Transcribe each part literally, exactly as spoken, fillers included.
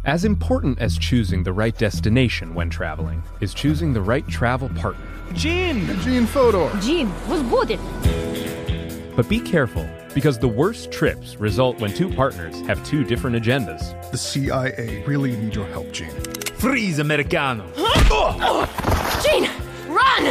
As important as choosing the right destination when traveling is choosing the right travel partner. Gene! Gene Fodor! Gene, was будет? But be careful, because the worst trips result when two partners have two different agendas. The C I A really need your help, Gene. Freeze, Americano! Gene, run!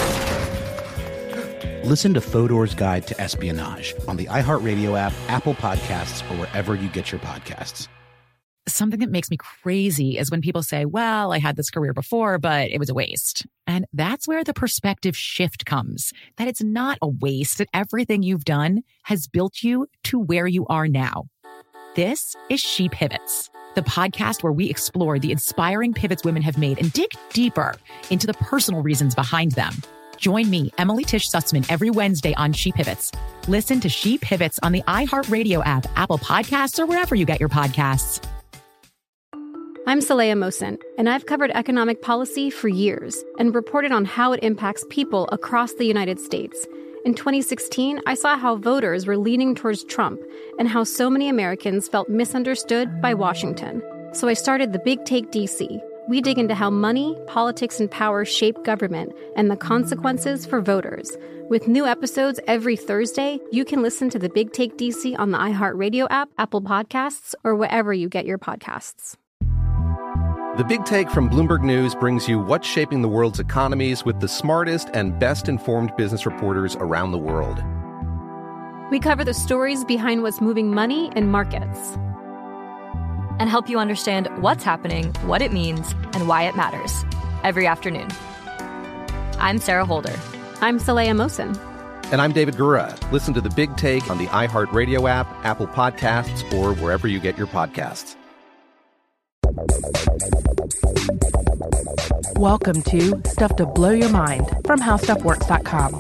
Listen to Fodor's Guide to Espionage on the iHeartRadio app, Apple Podcasts, or wherever you get your podcasts. Something that makes me crazy is when people say, well, I had this career before, but it was a waste. And that's where the perspective shift comes, that it's not a waste, that everything you've done has built you to where you are now. This is She Pivots, the podcast where we explore the inspiring pivots women have made and dig deeper into the personal reasons behind them. Join me, Emily Tish Sussman, every Wednesday on She Pivots. Listen to She Pivots on the iHeartRadio app, Apple Podcasts, or wherever you get your podcasts. I'm Saleha Mohsin, and I've covered economic policy for years and reported on how it impacts people across the United States. In twenty sixteen, I saw how voters were leaning towards Trump and how so many Americans felt misunderstood by Washington. So I started The Big Take D C. We dig into how money, politics, and power shape government and the consequences for voters. With new episodes every Thursday, you can listen to The Big Take D C on the iHeartRadio app, Apple Podcasts, or wherever you get your podcasts. The Big Take from Bloomberg News brings you what's shaping the world's economies with the smartest and best-informed business reporters around the world. We cover the stories behind what's moving money and markets. And help you understand what's happening, what it means, and why it matters. Every afternoon. I'm Sarah Holder. I'm Saleha Mohsin. And I'm David Gura. Listen to The Big Take on the iHeartRadio app, Apple Podcasts, or wherever you get your podcasts. Welcome to Stuff to Blow Your Mind from how stuff works dot com.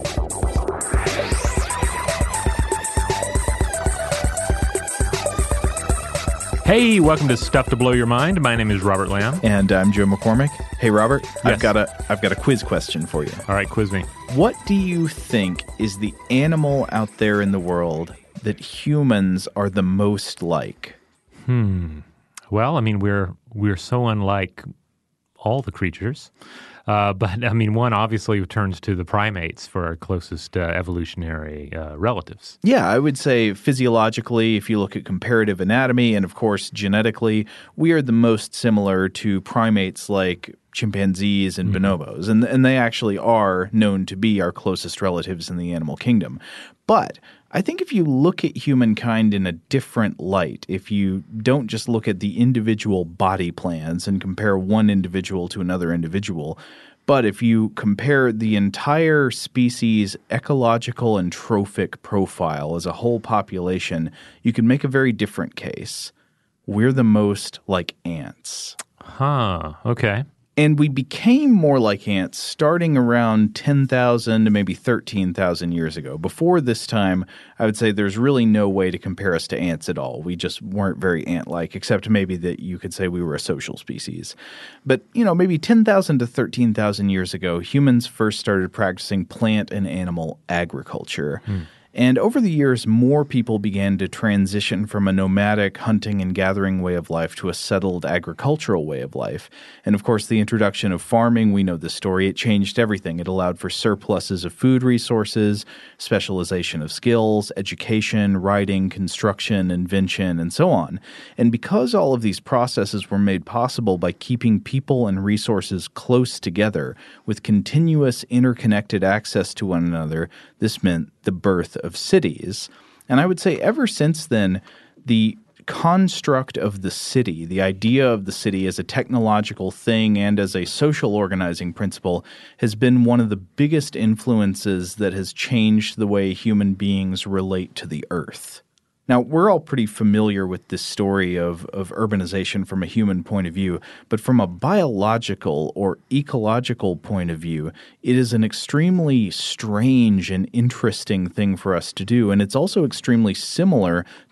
Hey, welcome to Stuff to Blow Your Mind. My name is Robert Lamb. And I'm Joe McCormick. Hey, Robert, yes. I've got a I've got a quiz question for you. All right, quiz me. What do you think is the animal out there in the world that humans are the most like? Hmm. Well, I mean, we're we're so unlike all the creatures. Uh, but, I mean, one obviously turns to the primates for our closest uh, evolutionary uh, relatives. Yeah, I would say physiologically, if you look at comparative anatomy, and of course genetically, we are the most similar to primates like chimpanzees and Mm-hmm. bonobos. And, and they actually are known to be our closest relatives in the animal kingdom. But I think if you look at humankind in a different light, if you don't just look at the individual body plans and compare one individual to another individual, but if you compare the entire species' ecological and trophic profile as a whole population, you can make a very different case. We're the most like ants. Huh, okay. And we became more like ants starting around ten thousand to maybe thirteen thousand years ago. Before this time, I would say there's really no way to compare us to ants at all. We just weren't very ant-like, except maybe that you could say we were a social species. But, you know, maybe ten thousand to thirteen thousand years ago, humans first started practicing plant and animal agriculture. Hmm. And over the years, more people began to transition from a nomadic hunting and gathering way of life to a settled agricultural way of life. And of course, the introduction of farming, we know the story, it changed everything. It allowed for surpluses of food resources, specialization of skills, education, writing, construction, invention, and so on. And because all of these processes were made possible by keeping people and resources close together with continuous interconnected access to one another, this meant the birth of cities. And I would say ever since then, the construct of the city, the idea of the city as a technological thing and as a social organizing principle, has been one of the biggest influences that has changed the way human beings relate to the earth. Now, we're all pretty familiar with this story of, of urbanization from a human point of view, but from a biological or ecological point of view, it is an extremely strange and interesting thing for us to do, and it's also extremely similar to what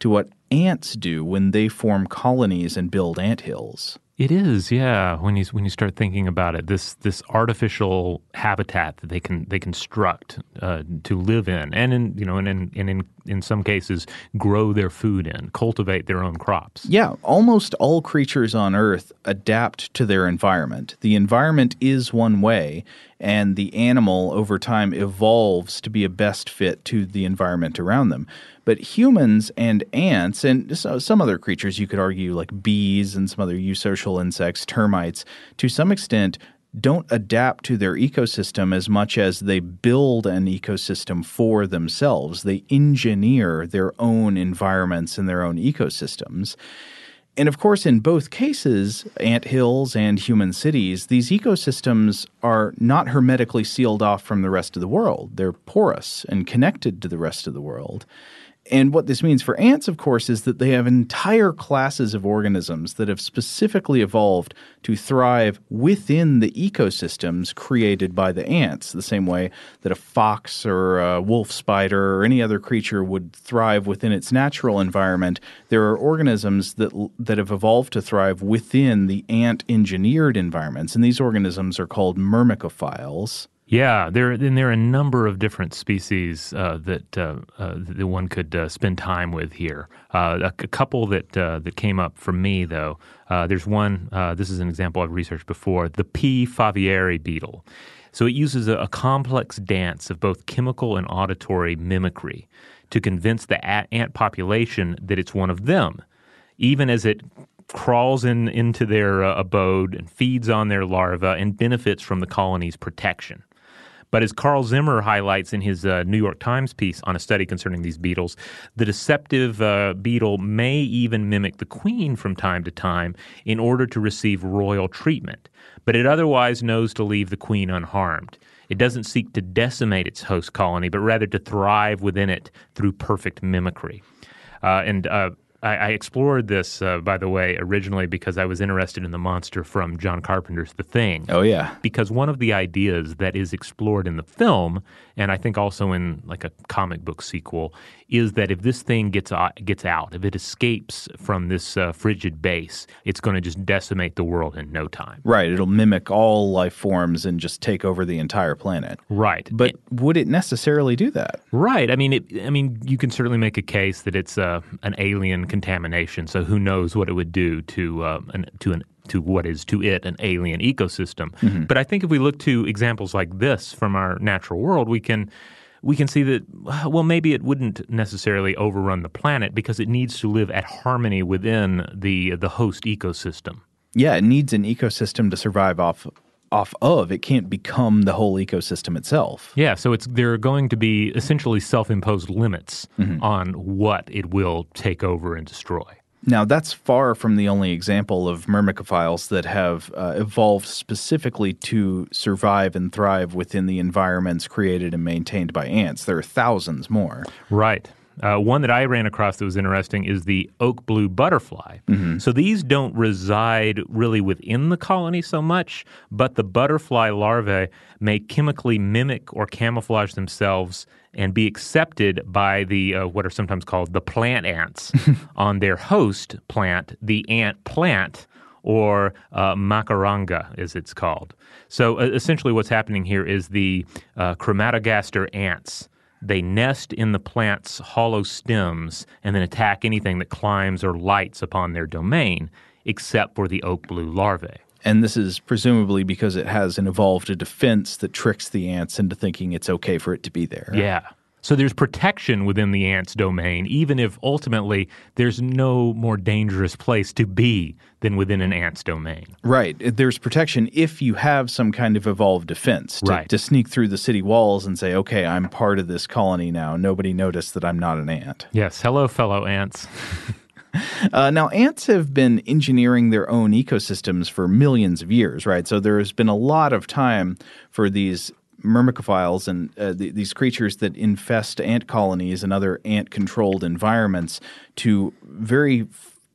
ants do when they form colonies and build anthills. It is, yeah. When you when you start thinking about it, this this artificial habitat that they can they construct uh, to live in, and in you know, and in and in in some cases grow their food in, cultivate their own crops. Yeah, almost all creatures on Earth adapt to their environment. The environment is one way, and the animal over time evolves to be a best fit to the environment around them. But humans and ants, and some other creatures you could argue like bees and some other eusocial insects, termites, to some extent don't adapt to their ecosystem as much as they build an ecosystem for themselves. They engineer their own environments and their own ecosystems. And of course, in both cases, anthills and human cities, these ecosystems are not hermetically sealed off from the rest of the world. They're porous and connected to the rest of the world. And what this means for ants, of course, is that they have entire classes of organisms that have specifically evolved to thrive within the ecosystems created by the ants, the same way that a fox or a wolf spider or any other creature would thrive within its natural environment. There are organisms that that have evolved to thrive within the ant-engineered environments, and these organisms are called myrmecophiles. Yeah, there and there are a number of different species uh, that uh, uh, that one could uh, spend time with here. Uh, a, a couple that uh, that came up for me, though. Uh, there's one. Uh, this is an example I've researched before. The P. favieri beetle. So it uses a, a complex dance of both chemical and auditory mimicry to convince the a- ant population that it's one of them, even as it crawls in into their uh, abode and feeds on their larvae and benefits from the colony's protection. But as Carl Zimmer highlights in his uh, New York Times piece on a study concerning these beetles, the deceptive uh, beetle may even mimic the queen from time to time in order to receive royal treatment, but it otherwise knows to leave the queen unharmed. It doesn't seek to decimate its host colony, but rather to thrive within it through perfect mimicry. Uh, and uh, I, I explored this, uh, by the way, originally because I was interested in the monster from John Carpenter's The Thing. Oh, yeah. Because one of the ideas that is explored in the film, and I think also in like a comic book sequel, is that if this thing gets uh, gets out, if it escapes from this uh, frigid base, it's going to just decimate the world in no time. Right. It'll mimic all life forms and just take over the entire planet. Right. But it, would it necessarily do that? Right. I mean, it, I mean, you can certainly make a case that it's uh, an alien contamination. So who knows what it would do to uh, an, to an to what is to it an alien ecosystem. Mm-hmm. But I think if we look to examples like this from our natural world, we can we can see that, well, maybe it wouldn't necessarily overrun the planet because it needs to live at harmony within the the host ecosystem. Yeah, it needs an ecosystem to survive off off of. It can't become the whole ecosystem itself. Yeah, so it's there are going to be essentially self-imposed limits mm-hmm. on what it will take over and destroy. Now, that's far from the only example of myrmecophiles that have uh, evolved specifically to survive and thrive within the environments created and maintained by ants. There are thousands more. Right. Uh, one that I ran across that was interesting is the oak blue butterfly. Mm-hmm. So these don't reside really within the colony so much, but the butterfly larvae may chemically mimic or camouflage themselves and be accepted by the uh, what are sometimes called the plant ants on their host plant, the ant plant, or uh, Macaranga, as it's called. So uh, essentially what's happening here is the uh, Chromatogaster ants. They nest in the plant's hollow stems and then attack anything that climbs or lights upon their domain, except for the oak blue larvae. And this is presumably because it has an evolved defense that tricks the ants into thinking it's okay for it to be there. Yeah. So there's protection within the ant's domain, even if ultimately there's no more dangerous place to be than within an ant's domain. Right. There's protection if you have some kind of evolved defense to, right. to sneak through the city walls and say, okay, I'm part of this colony now. Nobody noticed that I'm not an ant. Yes. Hello, fellow ants. Uh, now, ants have been engineering their own ecosystems for millions of years, right? So there has been a lot of time for these myrmecophiles and uh, th- these creatures that infest ant colonies and other ant-controlled environments to very f-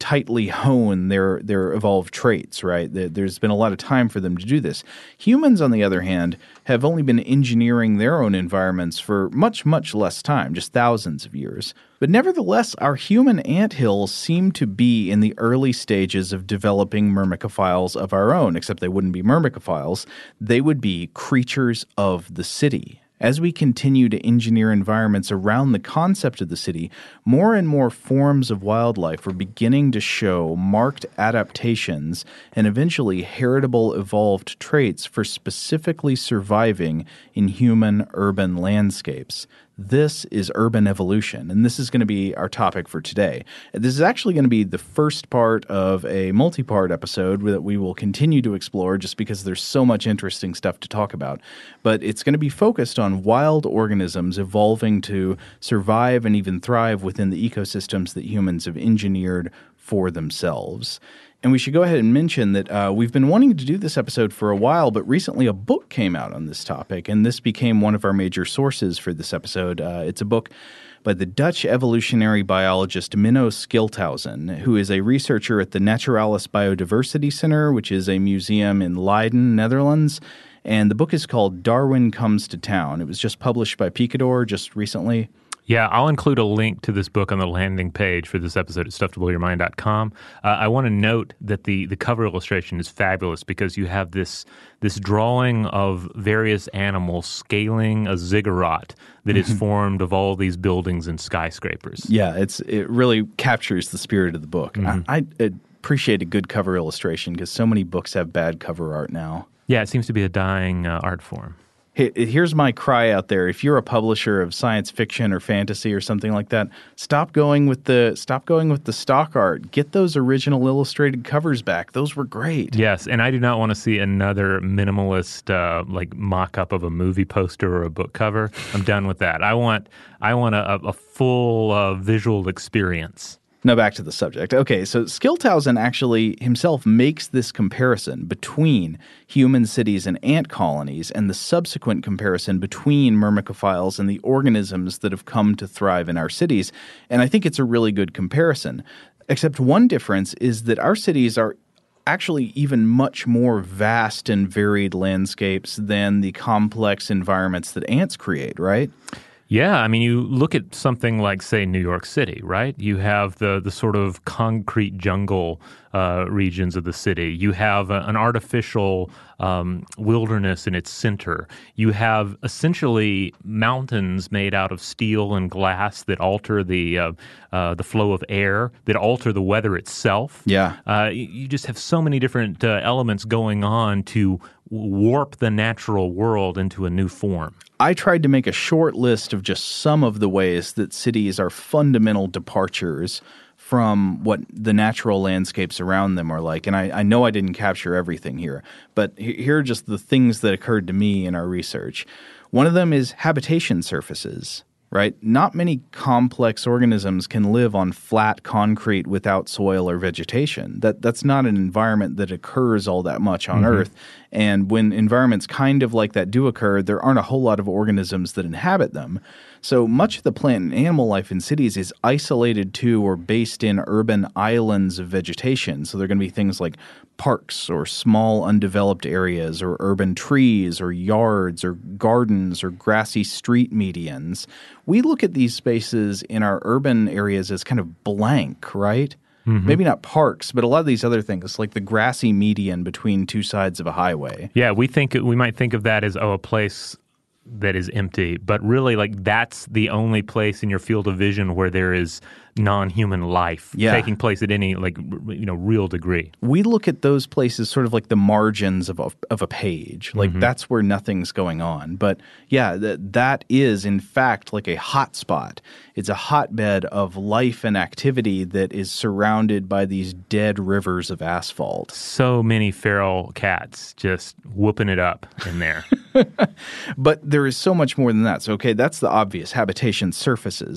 tightly hone their their evolved traits, right? There's been a lot of time for them to do this. Humans, on the other hand, have only been engineering their own environments for much, much less time, just thousands of years. But nevertheless, our human anthills seem to be in the early stages of developing myrmecophiles of our own, except they wouldn't be myrmecophiles. They would be creatures of the city. As we continue to engineer environments around the concept of the city, more and more forms of wildlife are beginning to show marked adaptations and eventually heritable evolved traits for specifically surviving in human urban landscapes. This is urban evolution, and this is going to be our topic for today. This is actually going to be the first part of a multi-part episode that we will continue to explore just because there's so much interesting stuff to talk about. But it's going to be focused on wild organisms evolving to survive and even thrive within the ecosystems that humans have engineered for themselves. And we should go ahead and mention that uh, we've been wanting to do this episode for a while, but recently a book came out on this topic, and this became one of our major sources for this episode. Uh, it's a book by the Dutch evolutionary biologist Menno Schilthuysen, who is a researcher at the Naturalis Biodiversity Center, which is a museum in Leiden, Netherlands. And the book is called Darwin Comes to Town. It was just published by Picador just recently. Yeah, I'll include a link to this book on the landing page for this episode at stuff to blow your mind dot com. Uh, I want to note that the, the cover illustration is fabulous because you have this this drawing of various animals scaling a ziggurat that is formed of all these buildings and skyscrapers. Yeah, it's it really captures the spirit of the book. Mm-hmm. I, I appreciate a good cover illustration because so many books have bad cover art now. Yeah, it seems to be a dying uh, art form. Here's my cry out there. If you're a publisher of science fiction or fantasy or something like that, stop going with the stop going with the stock art. Get those original illustrated covers back. Those were great. Yes, and I do not want to see another minimalist uh, like mock-up of a movie poster or a book cover. I'm done with that. I want I want a, a full uh, visual experience. Now back to the subject. Okay, so Schilthuysen actually himself makes this comparison between human cities and ant colonies and the subsequent comparison between myrmecophiles and the organisms that have come to thrive in our cities. And I think it's a really good comparison. Except one difference is that our cities are actually even much more vast and varied landscapes than the complex environments that ants create, right? Yeah, I mean, you look at something like, say, New York City, right? You have the the sort of concrete jungle uh, regions of the city. You have a, an artificial um, wilderness in its center. You have essentially mountains made out of steel and glass that alter the uh, uh, the flow of air, that alter the weather itself. Yeah, uh, you, you just have so many different uh, elements going on to warp the natural world into a new form. I tried to make a short list of just some of the ways that cities are fundamental departures from what the natural landscapes around them are like. And I, I know I didn't capture everything here, but here are just the things that occurred to me in our research. One of them is habitation surfaces, right? Not many complex organisms can live on flat concrete without soil or vegetation. That That's not an environment that occurs all that much on mm-hmm. Earth. And when environments kind of like that do occur, there aren't a whole lot of organisms that inhabit them. So much of the plant and animal life in cities is isolated to or based in urban islands of vegetation. So they're going to be things like parks or small undeveloped areas or urban trees or yards or gardens or grassy street medians. We look at these spaces in our urban areas as kind of blank, right? Mm-hmm. Maybe not parks, but a lot of these other things, like the grassy median between two sides of a highway. Yeah, we think we might think of that as, oh, a place that is empty, but really, like, that's the only place in your field of vision where there is non-human life yeah. taking place at any, like, you know, real degree. We look at those places sort of like the margins of a, of a page. Like, mm-hmm. that's where nothing's going on. But, yeah, th- that is, in fact, like a hot spot. It's a hotbed of life and activity that is surrounded by these dead rivers of asphalt. So many feral cats just whooping it up in there. But there is so much more than that. So, okay, that's the obvious habitation surfaces.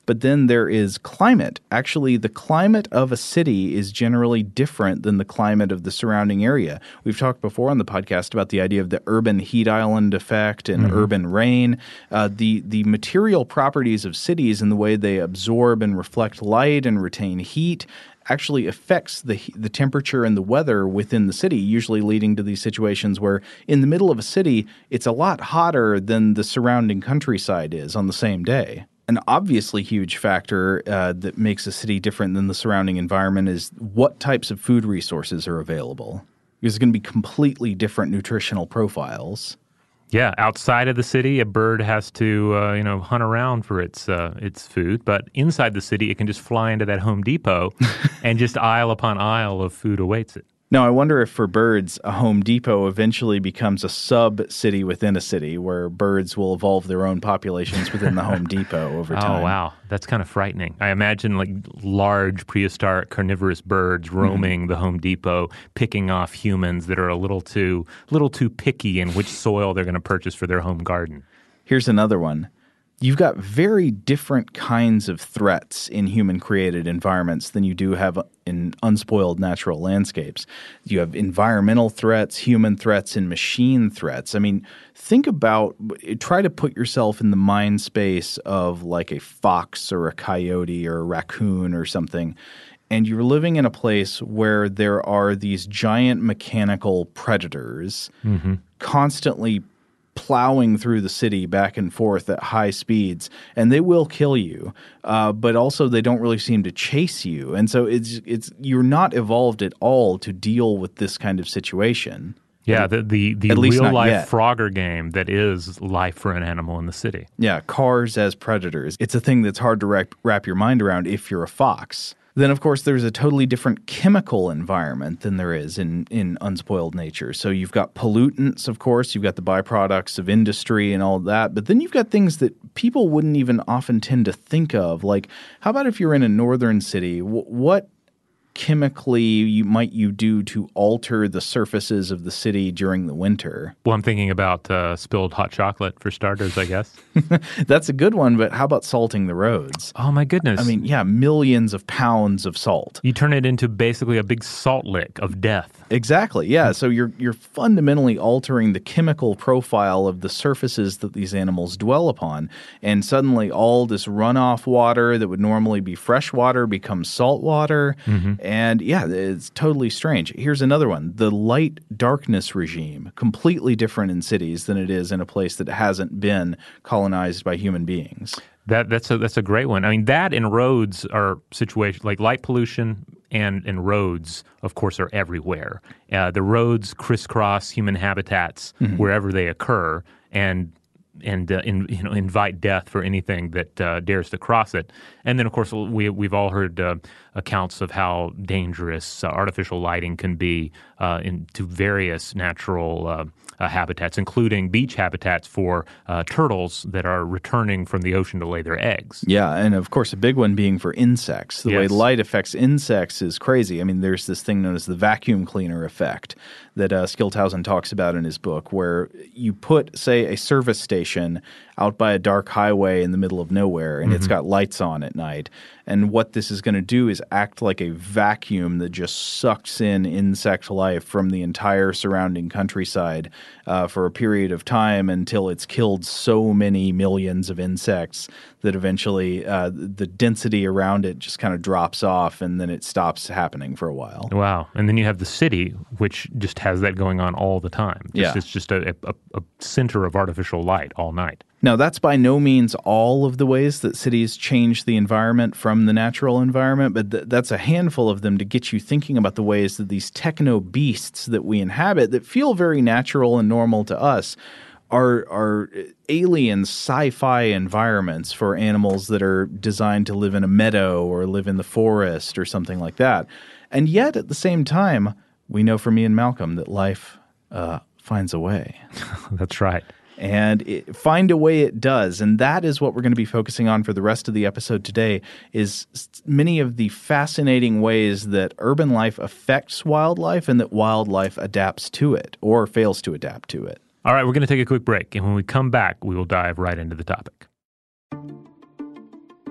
But then there is climate. Actually, the climate of a city is generally different than the climate of the surrounding area. We've talked before on the podcast about the idea of the urban heat island effect and mm-hmm. urban rain. Uh, the, the material properties of cities and the way they absorb and reflect light and retain heat actually affects the the temperature and the weather within the city, usually leading to these situations where in the middle of a city, it's a lot hotter than the surrounding countryside is on the same day. An obviously huge factor uh, that makes a city different than the surrounding environment is what types of food resources are available. There's going to be completely different nutritional profiles. Yeah, outside of the city, a bird has to, uh, you know, hunt around for its uh, its food. But inside the city, it can just fly into that Home Depot and just aisle upon aisle of food awaits it. Now, I wonder if for birds, a Home Depot eventually becomes a sub-city within a city where birds will evolve their own populations within the Home Depot over time. Oh, wow. That's kind of frightening. I imagine like large prehistoric carnivorous birds roaming mm-hmm. the Home Depot, picking off humans that are a little too, little too picky in which soil they're going to purchase for their home garden. Here's another one. You've got very different kinds of threats in human-created environments than you do have in unspoiled natural landscapes. You have environmental threats, human threats, and machine threats. I mean, think about – try to put yourself in the mind space of like a fox or a coyote or a raccoon or something, and you're living in a place where there are these giant mechanical predators mm-hmm. constantly – plowing through the city back and forth at high speeds, and they will kill you. Uh, but also, they don't really seem to chase you, and so it's it's you're not evolved at all to deal with this kind of situation. Yeah, the the, the real life Frogger game that is life for an animal in the city. Yeah, cars as predators. It's a thing that's hard to wrap, wrap your mind around if you're a fox. Then, of course, there's a totally different chemical environment than there is in, in unspoiled nature. So you've got pollutants, of course. You've got the byproducts of industry and all that. But then you've got things that people wouldn't even often tend to think of. Like, how about if you're in a northern city? W- what chemically you might you do to alter the surfaces of the city during the winter? Well, I'm thinking about uh, spilled hot chocolate for starters, I guess. That's a good one, but how about salting the roads? Oh, my goodness. I mean, yeah, millions of pounds of salt. You turn it into basically a big salt lick of death. Exactly, yeah. So you're you're fundamentally altering the chemical profile of the surfaces that these animals dwell upon, and suddenly all this runoff water that would normally be fresh water becomes salt water. Mm-hmm. And yeah, it's totally strange. Here's another one. The light-darkness regime, completely different in cities than it is in a place that hasn't been colonized by human beings. That that's a that's a great one. I mean, that and roads are situations like light pollution and and roads, of course, are everywhere. Uh, the roads crisscross human habitats mm-hmm. wherever they occur, and and uh, in, you know invite death for anything that uh, dares to cross it. And then, of course, we we've all heard uh, accounts of how dangerous uh, artificial lighting can be uh, into various natural uh, uh, habitats, including beach habitats for uh, turtles that are returning from the ocean to lay their eggs. Yeah, and of course, a big one being for insects. The yes. way light affects insects is crazy. I mean, there's this thing known as the vacuum cleaner effect that uh, Skilthausen talks about in his book, where you put, say, a service station out by a dark highway in the middle of nowhere, and mm-hmm. it's got lights on at night. And what this is going to do is act like a vacuum that just sucks in insect life from the entire surrounding countryside uh, for a period of time until it's killed so many millions of insects that eventually uh, the density around it just kind of drops off, and then it stops happening for a while. Wow. And then you have the city, which just has that going on all the time. Just, yeah. It's just a, a, a center of artificial light all night. Now, that's by no means all of the ways that cities change the environment from the natural environment, but th- that's a handful of them to get you thinking about the ways that these techno beasts that we inhabit that feel very natural and normal to us are are alien sci-fi environments for animals that are designed to live in a meadow or live in the forest or something like that. And yet, at the same time, we know from Ian Malcolm that life uh, finds a way. That's right. And it, find a way it does. And that is what we're going to be focusing on for the rest of the episode today, is many of the fascinating ways that urban life affects wildlife and that wildlife adapts to it or fails to adapt to it. All right, we're going to take a quick break. And when we come back, we will dive right into the topic.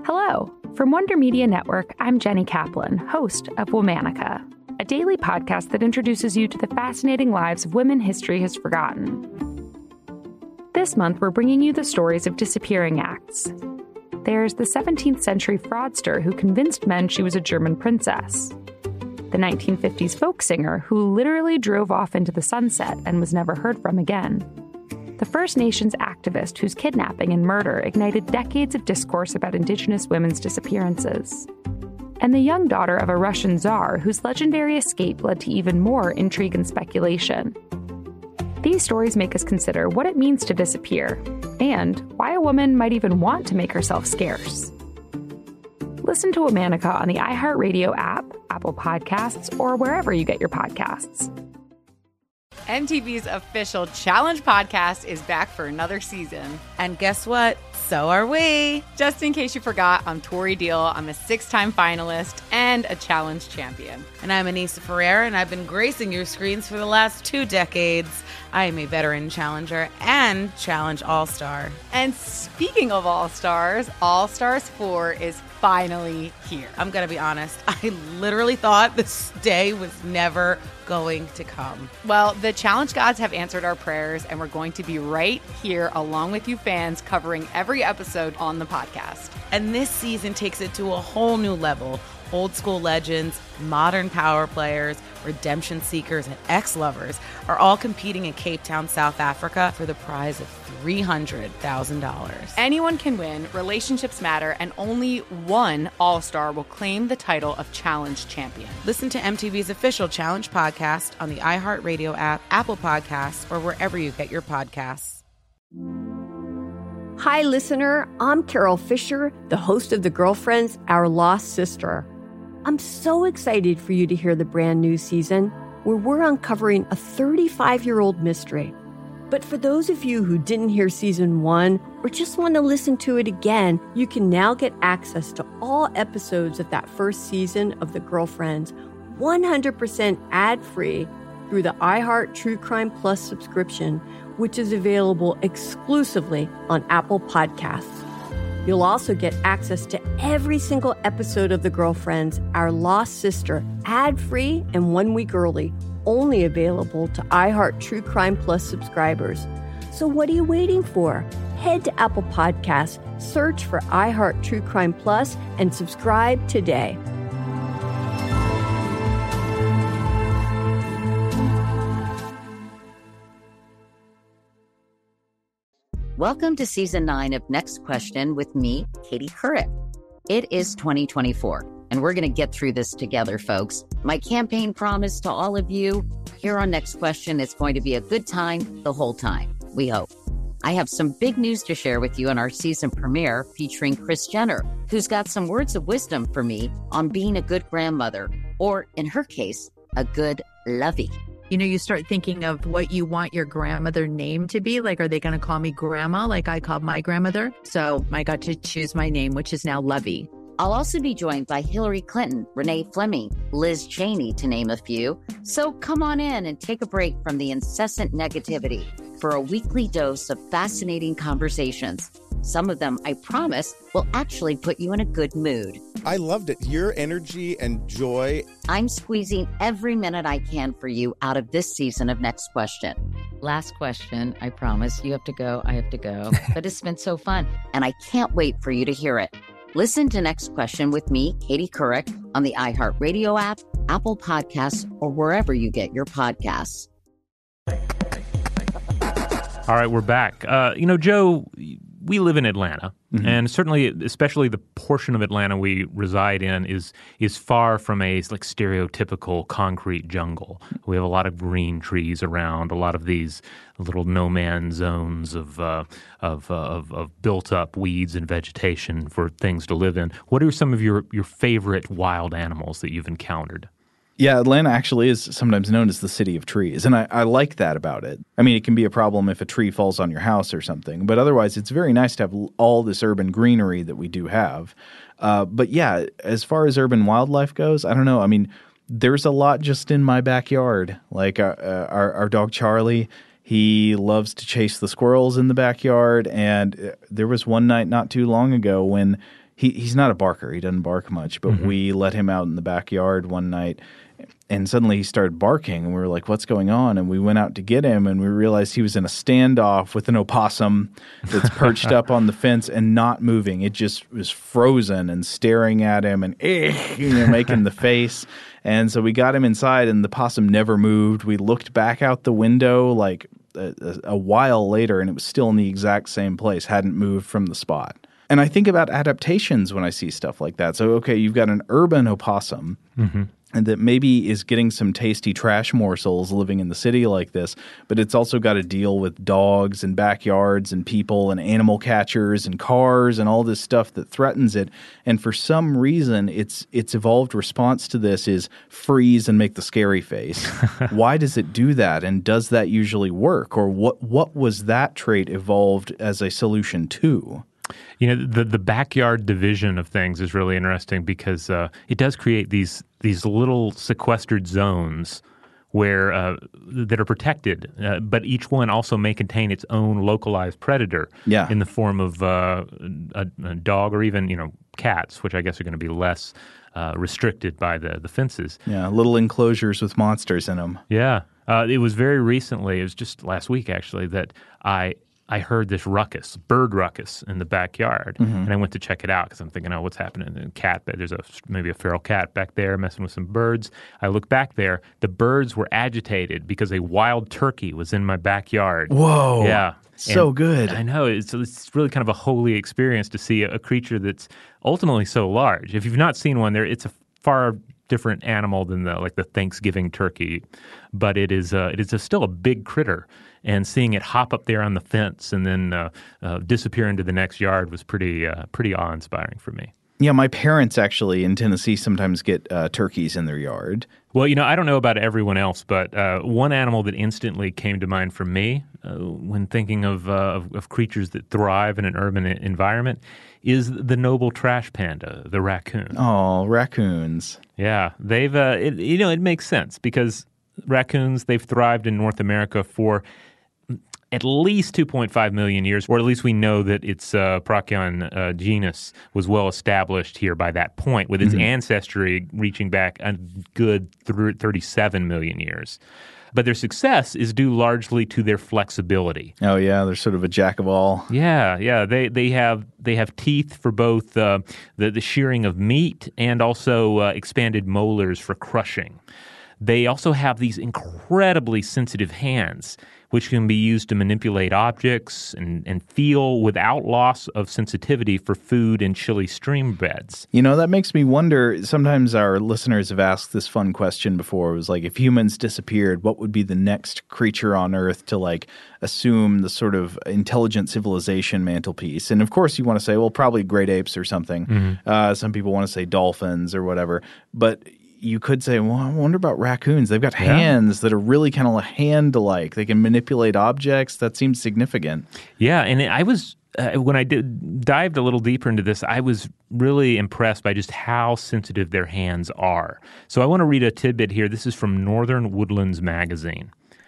Hello. From Wonder Media Network, I'm Jenny Kaplan, host of Womanica, a daily podcast that introduces you to the fascinating lives of women history has forgotten. This month, we're bringing you the stories of disappearing acts. There's the seventeenth century fraudster who convinced men she was a German princess. The nineteen fifties folk singer who literally drove off into the sunset and was never heard from again. The First Nations activist whose kidnapping and murder ignited decades of discourse about Indigenous women's disappearances. And the young daughter of a Russian czar whose legendary escape led to even more intrigue and speculation. These stories make us consider what it means to disappear, and why a woman might even want to make herself scarce. Listen to Womanica on the iHeartRadio app, Apple Podcasts, or wherever you get your podcasts. M T V's official Challenge podcast is back for another season. And guess what? So are we. Just in case you forgot, I'm Tori Deal. I'm a six-time finalist and a Challenge champion. And I'm Anissa Ferreira, and I've been gracing your screens for the last two decades. I am a veteran challenger and Challenge All-Star. And speaking of All-Stars, All-Stars four is finally here. I'm going to be honest. I literally thought this day was never going to come. Well, the Challenge gods have answered our prayers, and we're going to be right here along with you fans covering every episode on the podcast. And this season takes it to a whole new level. Old school legends, modern power players, redemption seekers, and ex-lovers are all competing in Cape Town, South Africa for the prize of three hundred thousand dollars. Anyone can win, relationships matter, and only one All-Star will claim the title of Challenge champion. Listen to M T V's official Challenge podcast on the iHeartRadio app, Apple Podcasts, or wherever you get your podcasts. Hi, listener. I'm Carol Fisher, the host of The Girlfriends, Our Lost Sister. I'm so excited for you to hear the brand new season where we're uncovering a thirty-five-year-old mystery. But for those of you who didn't hear season one or just want to listen to it again, you can now get access to all episodes of that first season of The Girlfriends one hundred percent ad-free through the iHeart True Crime Plus subscription, which is available exclusively on Apple Podcasts. You'll also get access to every single episode of The Girlfriends, Our Lost Sister, ad-free and one week early, only available to iHeart True Crime Plus subscribers. So what are you waiting for? Head to Apple Podcasts, search for iHeart True Crime Plus, and subscribe today. Welcome to Season nine of Next Question with me, Katie Couric. It is twenty twenty-four, and we're going to get through this together, folks. My campaign promise to all of you here on Next Question is going to be a good time the whole time, we hope. I have some big news to share with you in our season premiere featuring Kris Jenner, who's got some words of wisdom for me on being a good grandmother, or in her case, a good lovey. You know, you start thinking of what you want your grandmother name to be. Like, are they going to call me grandma like I called my grandmother? So I got to choose my name, which is now Lovey. I'll also be joined by Hillary Clinton, Renee Fleming, Liz Cheney, to name a few. So come on in and take a break from the incessant negativity for a weekly dose of fascinating conversations. Some of them, I promise, will actually put you in a good mood. I loved it. Your energy and joy. I'm squeezing every minute I can for you out of this season of Next Question. Last question, I promise. You have to go, I have to go. But it's been so fun, and I can't wait for you to hear it. Listen to Next Question with me, Katie Couric, on the iHeartRadio app, Apple Podcasts, or wherever you get your podcasts. All right, we're back. Uh, you know, Joe, we live in Atlanta, mm-hmm. and certainly, especially the portion of Atlanta we reside in is is far from a like stereotypical concrete jungle. We have a lot of green trees around, a lot of these little no man zones of uh, of, uh, of of built up weeds and vegetation for things to live in. What are some of your your favorite wild animals that you've encountered? Yeah, Atlanta actually is sometimes known as the city of trees, and I, I like that about it. I mean, it can be a problem if a tree falls on your house or something, but otherwise it's very nice to have all this urban greenery that we do have. Uh, but yeah, as far as urban wildlife goes, I don't know. I mean, there's a lot just in my backyard. Like uh, uh, our, our dog Charlie, he loves to chase the squirrels in the backyard, and there was one night not too long ago when he he's not a barker. He doesn't bark much, but Mm-hmm. we let him out in the backyard one night, and suddenly he started barking, and we were like, what's going on? And we went out to get him, and we realized he was in a standoff with an opossum that's perched up on the fence and not moving. It just was frozen and staring at him and eh, you know, making the face. And so we got him inside, and the possum never moved. We looked back out the window like a, a, a while later, and it was still in the exact same place, hadn't moved from the spot. And I think about adaptations when I see stuff like that. So, okay, you've got an urban opossum Mm-hmm. and that maybe is getting some tasty trash morsels living in the city like this, but it's also got to deal with dogs and backyards and people and animal catchers and cars and all this stuff that threatens it. And for some reason, its its evolved response to this is freeze and make the scary face. Why does it do that? And does that usually work? Or what what was that trait evolved as a solution to? You know, the the backyard division of things is really interesting because uh, it does create these these little sequestered zones where uh, that are protected, uh, but each one also may contain its own localized predator Yeah. in the form of uh, a, a dog or even, you know, cats, which I guess are going to be less uh, restricted by the, the fences. Yeah, little enclosures with monsters in them. Yeah. Uh, it was very recently, it was just last week actually, that I I heard this ruckus, bird ruckus in the backyard, Mhm. and I went to check it out because I'm thinking, oh, what's happening? And cat, there's a maybe a feral cat back there messing with some birds. I look back there, the birds were agitated because a wild turkey was in my backyard. Whoa. Yeah. So And good. I know. It's, it's really kind of a holy experience to see a, a creature that's ultimately so large. If you've not seen one, there it's a far different animal than the like the Thanksgiving turkey, but it is uh, it is a, still a big critter. And seeing it hop up there on the fence and then uh, uh, disappear into the next yard was pretty uh, pretty awe-inspiring for me. Yeah, my parents actually in Tennessee sometimes get uh, turkeys in their yard. Well, you know, I don't know about everyone else, but uh, one animal that instantly came to mind for me uh, when thinking of, uh, of of creatures that thrive in an urban environment is the noble trash panda, the raccoon. Oh, raccoons. Yeah, they've uh, it, you know, it makes sense because raccoons, they've thrived in North America for at least two point five million years, or at least we know that its uh, Procyon uh, genus was well established here by that point, with its Mhm. ancestry reaching back a good thirty-seven million years. But their success is due largely to their flexibility. Oh yeah, they're sort of a jack of all. Yeah, yeah. They they have they have teeth for both uh, the the shearing of meat and also uh, expanded molars for crushing. They also have these incredibly sensitive hands, which can be used to manipulate objects and, and feel without loss of sensitivity for food and chilly stream beds. You know, that makes me wonder, sometimes our listeners have asked this fun question before. It was like, if humans disappeared, what would be the next creature on Earth to like assume the sort of intelligent civilization mantelpiece? And of course you want to say, well, probably great apes or something. Mhm. Uh, some people want to say dolphins or whatever. But you could say, well, I wonder about raccoons. They've got Yeah. hands that are really kind of hand-like. They can manipulate objects. That seems significant. Yeah, and I was uh, when I did dived a little deeper into this, I was really impressed by just how sensitive their hands are. So I want to read a tidbit here. This is from Northern Woodlands magazine.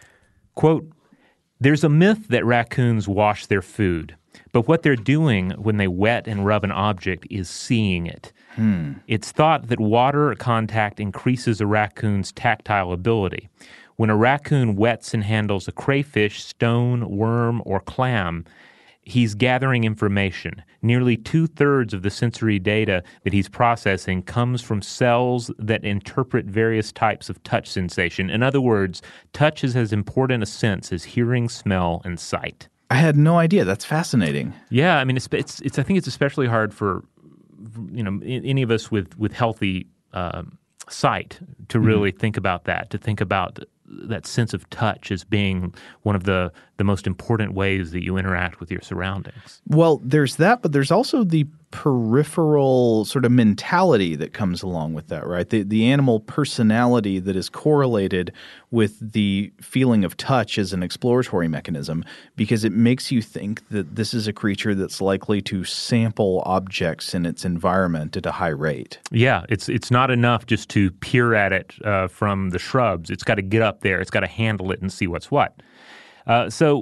Quote, "There's a myth that raccoons wash their food, but what they're doing when they wet and rub an object is seeing it. Hmm. It's thought that water contact increases a raccoon's tactile ability. When a raccoon wets and handles a crayfish, stone, worm, or clam, he's gathering information. Nearly two-thirds of the sensory data that he's processing comes from cells that interpret various types of touch sensation. In other words, touch is as important a sense as hearing, smell, and sight." I had no idea. That's fascinating. Yeah, I mean, it's, it's, it's I think it's especially hard for, you know, any of us with with healthy um, sight to really mm-hmm. think about that, to think about that sense of touch as being one of the, the most important ways that you interact with your surroundings. Well, there's that, but there's also the peripheral sort of mentality that comes along with that, right? The the animal personality that is correlated with the feeling of touch as an exploratory mechanism, because it makes you think that this is a creature that's likely to sample objects in its environment at a high rate. Yeah, it's it's not enough just to peer at it uh, from the shrubs. It's got to get up there. It's got to handle it and see what's what. Uh, so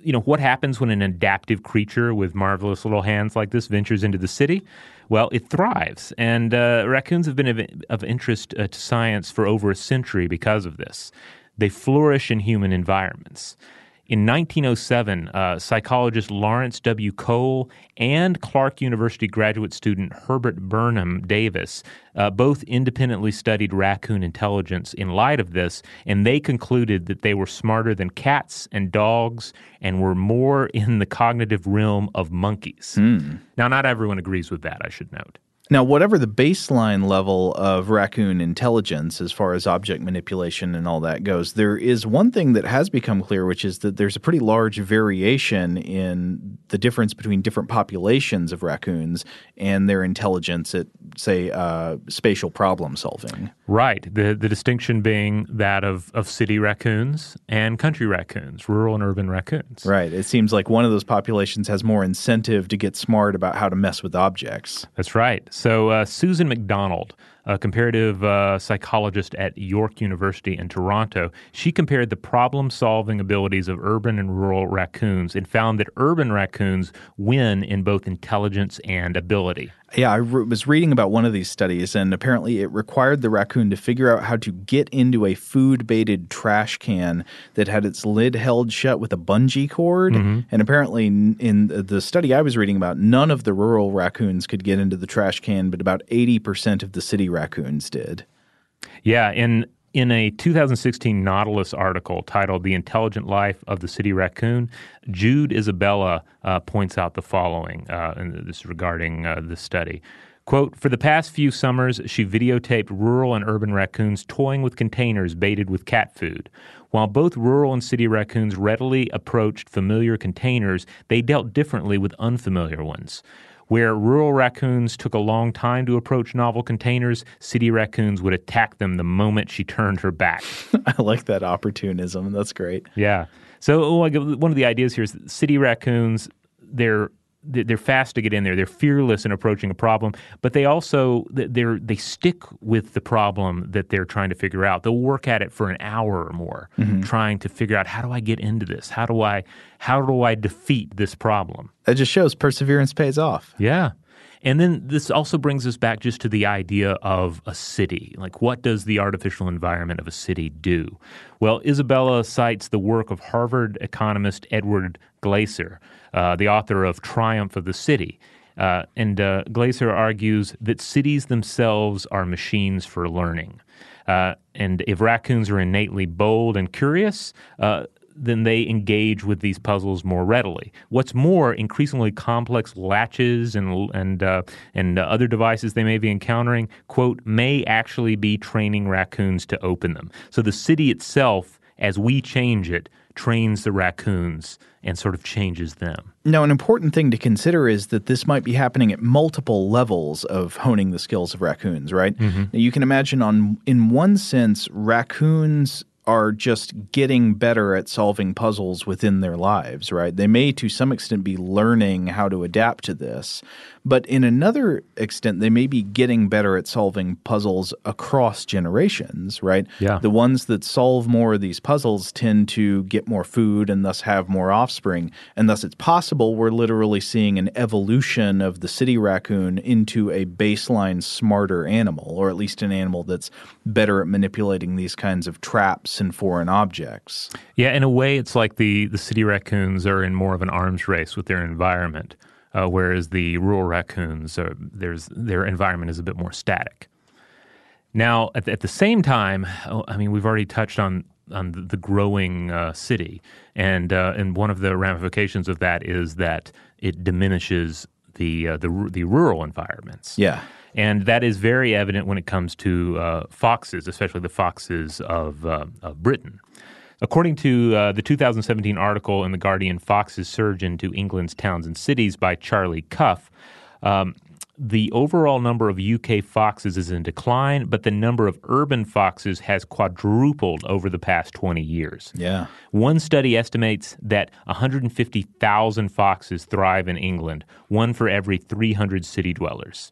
you know, what happens when an adaptive creature with marvelous little hands like this ventures into the city? Well, it thrives, and uh, raccoons have been of, of interest uh, to science for over a century because of this. They flourish in human environments. In nineteen oh seven, uh, psychologist Lawrence W. Cole and Clark University graduate student Herbert Burnham Davis uh, both independently studied raccoon intelligence in light of this, and they concluded that they were smarter than cats and dogs and were more in the cognitive realm of monkeys. Hmm. Now, not everyone agrees with that, I should note. Now, whatever the baseline level of raccoon intelligence as far as object manipulation and all that goes, there is one thing that has become clear, which is that there's a pretty large variation in the difference between different populations of raccoons and their intelligence at, say, uh, spatial problem solving. Right. The the distinction being that of, of city raccoons and country raccoons, rural and urban raccoons. Right. It seems like one of those populations has more incentive to get smart about how to mess with objects. That's right. So uh, Susan McDonald, a comparative uh, psychologist at York University in Toronto, she compared the problem-solving abilities of urban and rural raccoons and found that urban raccoons win in both intelligence and ability. Yeah, I re- was reading about one of these studies, and apparently it required the raccoon to figure out how to get into a food-baited trash can that had its lid held shut with a bungee cord. Mm-hmm. And apparently in the study I was reading about, none of the rural raccoons could get into the trash can, but about eighty percent of the city raccoons did. Yeah, in in a two thousand sixteen Nautilus article titled The Intelligent Life of the City Raccoon, Jude Isabella uh, points out the following, uh, and this is regarding uh, this study. Quote, for the past few summers, she videotaped rural and urban raccoons toying with containers baited with cat food. While both rural and city raccoons readily approached familiar containers, they dealt differently with unfamiliar ones. Where rural raccoons took a long time to approach novel containers, city raccoons would attack them the moment she turned her back. I like that opportunism. That's great. Yeah. So like, one of the ideas here is that city raccoons, they're they're fast to get in there. They're fearless in approaching a problem, but they also they're they stick with the problem that they're trying to figure out. They'll work at it for an hour or more, mm-hmm. trying to figure out, how do I get into this? How do I how do I defeat this problem? That just shows perseverance pays off. Yeah. And then this also brings us back just to the idea of a city. Like, what does the artificial environment of a city do? Well, Isabella cites the work of Harvard economist Edward Glaeser, uh, the author of Triumph of the City. Uh, and uh, Glaeser argues that cities themselves are machines for learning. Uh, and if raccoons are innately bold and curious, uh, then they engage with these puzzles more readily. What's more, increasingly complex latches and and uh, and uh, other devices they may be encountering, quote, may actually be training raccoons to open them. So the city itself, as we change it, trains the raccoons and sort of changes them. Now, an important thing to consider is that this might be happening at multiple levels of honing the skills of raccoons, right? Mm-hmm. Now, you can imagine on, in one sense, raccoons are just getting better at solving puzzles within their lives, right? They may to some extent be learning how to adapt to this, but in another extent, they may be getting better at solving puzzles across generations, right? Yeah. The ones that solve more of these puzzles tend to get more food and thus have more offspring, and thus it's possible we're literally seeing an evolution of the city raccoon into a baseline smarter animal, or at least an animal that's better at manipulating these kinds of traps and foreign objects. Yeah, in a way, it's like the, the city raccoons are in more of an arms race with their environment, uh, whereas the rural raccoons, are, there's their environment is a bit more static. Now, at the, at the same time, I mean, we've already touched on on the growing uh, city, and uh, and one of the ramifications of that is that it diminishes the uh, the the rural environments. Yeah. And that is very evident when it comes to uh, foxes, especially the foxes of, uh, of Britain. According to uh, the two thousand seventeen article in The Guardian, Foxes Surge into England's Towns and Cities by Charlie Cuff, um, the overall number of U K foxes is in decline, but the number of urban foxes has quadrupled over the past twenty years. Yeah. One study estimates that one hundred fifty thousand foxes thrive in England, one for every three hundred city dwellers.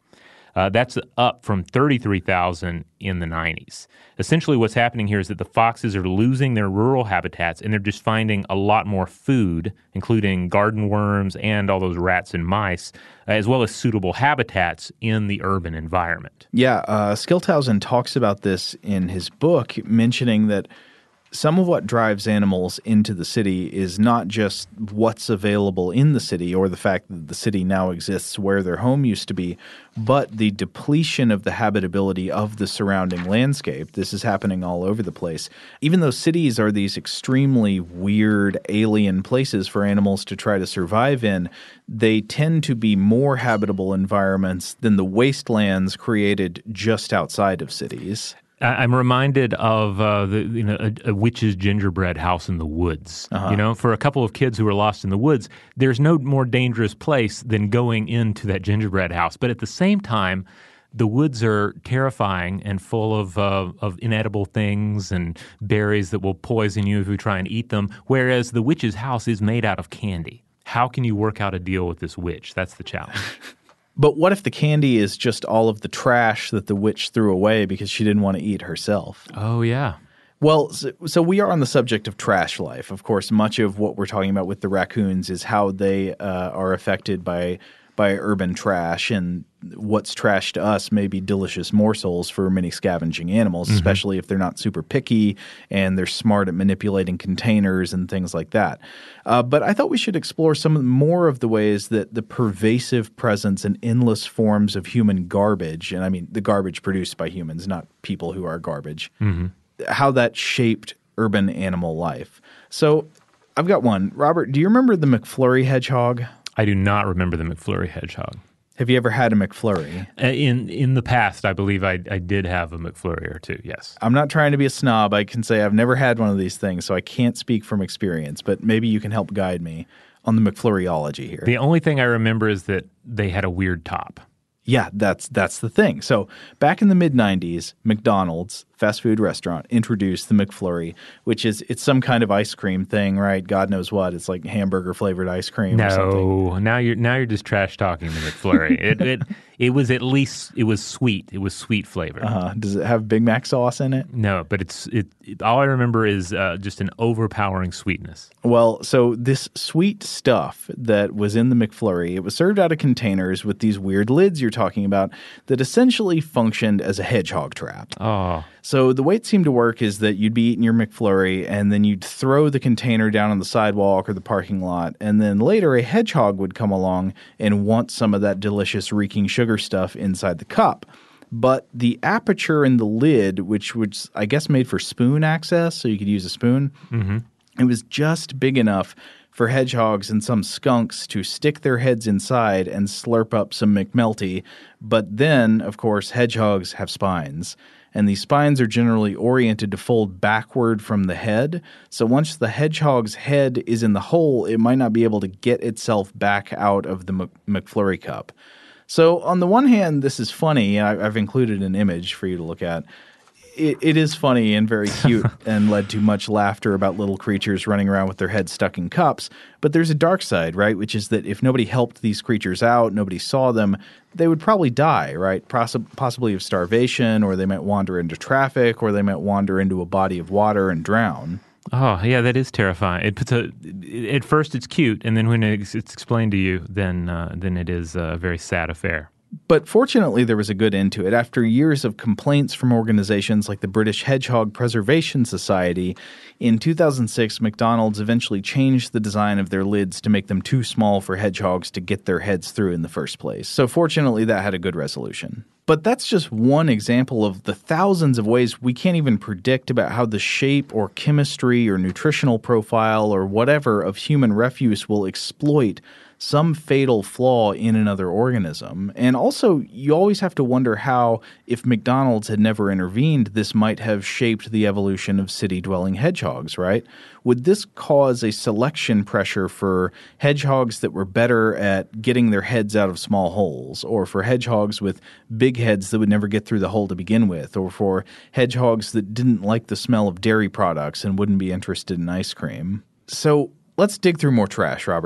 Uh, that's up from thirty-three thousand in the nineties. Essentially what's happening here is that the foxes are losing their rural habitats and they're just finding a lot more food, including garden worms and all those rats and mice, as well as suitable habitats in the urban environment. Yeah, uh, Skilthausen talks about this in his book, mentioning that some of what drives animals into the city is not just what's available in the city or the fact that the city now exists where their home used to be, but the depletion of the habitability of the surrounding landscape. This is happening all over the place. Even though cities are these extremely weird, alien places for animals to try to survive in, they tend to be more habitable environments than the wastelands created just outside of cities. I'm reminded of uh, the you know a, a witch's gingerbread house in the woods. Uh-huh. You know, for a couple of kids who are lost in the woods, there's no more dangerous place than going into that gingerbread house. But at the same time, the woods are terrifying and full of uh, of inedible things and berries that will poison you if you try and eat them. Whereas the witch's house is made out of candy. How can you work out a deal with this witch? That's the challenge. But what if the candy is just all of the trash that the witch threw away because she didn't want to eat herself? Oh, yeah. Well, so, so we are on the subject of trash life. Of course, much of what we're talking about with the raccoons is how they uh, are affected by by urban trash, and what's trash to us may be delicious morsels for many scavenging animals, mm-hmm. especially if they're not super picky and they're smart at manipulating containers and things like that. Uh, but I thought we should explore some more of the ways that the pervasive presence and endless forms of human garbage, and I mean the garbage produced by humans, not people who are garbage, mm-hmm. how that shaped urban animal life. So I've got one. Robert, do you remember the McFlurry hedgehog? I do not remember the McFlurry hedgehog. Have you ever had a McFlurry? Uh, in in the past, I believe I, I did have a McFlurry or two, yes. I'm not trying to be a snob. I can say I've never had one of these things, so I can't speak from experience, but maybe you can help guide me on the McFlurryology here. The only thing I remember is that they had a weird top. Yeah, that's that's the thing. So back in the mid nineties, McDonald's, fast food restaurant, introduced the McFlurry, which is it's some kind of ice cream thing, right? God knows what. It's like hamburger flavored ice cream no, or something. No, now you're now you're just trash talking the McFlurry. it, it it was at least it was sweet. It was sweet flavor. Uh-huh. Does it have Big Mac sauce in it? No, but it's it. it all I remember is uh, just an overpowering sweetness. Well, so this sweet stuff that was in the McFlurry, it was served out of containers with these weird lids you're talking about that essentially functioned as a hedgehog trap. Oh. So the way it seemed to work is that you'd be eating your McFlurry and then you'd throw the container down on the sidewalk or the parking lot, and then later a hedgehog would come along and want some of that delicious reeking sugar stuff inside the cup. But the aperture in the lid, which was, I guess, made for spoon access, so you could use a spoon, mm-hmm. it was just big enough for hedgehogs and some skunks to stick their heads inside and slurp up some McMelty. But then, of course, hedgehogs have spines. And these spines are generally oriented to fold backward from the head. So once the hedgehog's head is in the hole, it might not be able to get itself back out of the Mc- McFlurry cup. So on the one hand, this is funny, and I've included an image for you to look at. It, it is funny and very cute and led to much laughter about little creatures running around with their heads stuck in cups. But there's a dark side, right, which is that if nobody helped these creatures out, nobody saw them, they would probably die, right, Poss- possibly of starvation, or they might wander into traffic, or they might wander into a body of water and drown. Oh, yeah, that is terrifying. It puts a, it, at first it's cute, and then when it's, it's explained to you, then uh, then it is a very sad affair. But fortunately, there was a good end to it. After years of complaints from organizations like the British Hedgehog Preservation Society, in two thousand six, McDonald's eventually changed the design of their lids to make them too small for hedgehogs to get their heads through in the first place. So fortunately, that had a good resolution. But that's just one example of the thousands of ways we can't even predict about how the shape or chemistry or nutritional profile or whatever of human refuse will exploit some fatal flaw in another organism. And also, you always have to wonder how, if McDonald's had never intervened, this might have shaped the evolution of city-dwelling hedgehogs, right? Would this cause a selection pressure for hedgehogs that were better at getting their heads out of small holes, or for hedgehogs with big heads that would never get through the hole to begin with, or for hedgehogs that didn't like the smell of dairy products and wouldn't be interested in ice cream? So let's dig through more trash, Robert.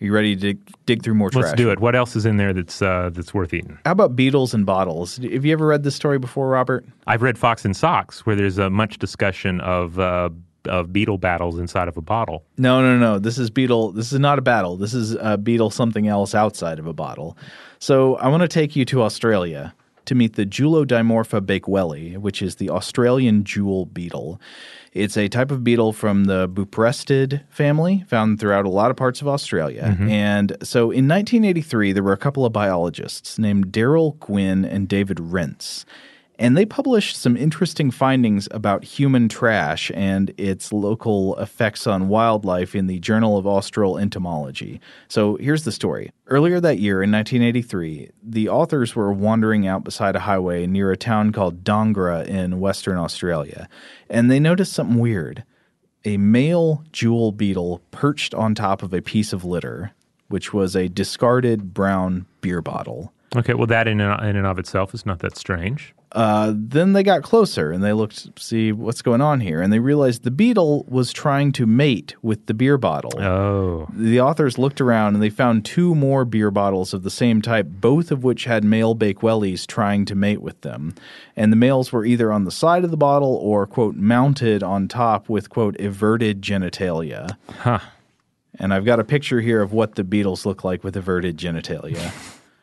Are you ready to dig, dig through more trash? Let's do it. What else is in there that's uh, that's worth eating? How about beetles and bottles? Have you ever read this story before, Robert? I've read Fox and Socks, where there's uh, much discussion of uh, of beetle battles inside of a bottle. No, no, no. This is beetle. This is not a battle. This is a beetle something else outside of a bottle. So I want to take you to Australia to meet the Julodimorpha bakewelli, which is the Australian jewel beetle. It's a type of beetle from the Buprestid family, found throughout a lot of parts of Australia. Mm-hmm. And so in nineteen eighty-three, there were a couple of biologists named Daryl Gwynn and David Rentz. And they published some interesting findings about human trash and its local effects on wildlife in the Journal of Austral Entomology. So here's the story. Earlier that year, in nineteen eighty-three, the authors were wandering out beside a highway near a town called Dongra in Western Australia, and they noticed something weird. A male jewel beetle perched on top of a piece of litter, which was a discarded brown beer bottle. Okay, well, that in and, in and of itself is not that strange. Uh, then they got closer and they looked to see what's going on here, and they realized the beetle was trying to mate with the beer bottle. Oh. The authors looked around and they found two more beer bottles of the same type, both of which had male bakewellies trying to mate with them. And the males were either on the side of the bottle or, quote, mounted on top with, quote, everted genitalia. Huh. And I've got a picture here of what the beetles look like with everted genitalia.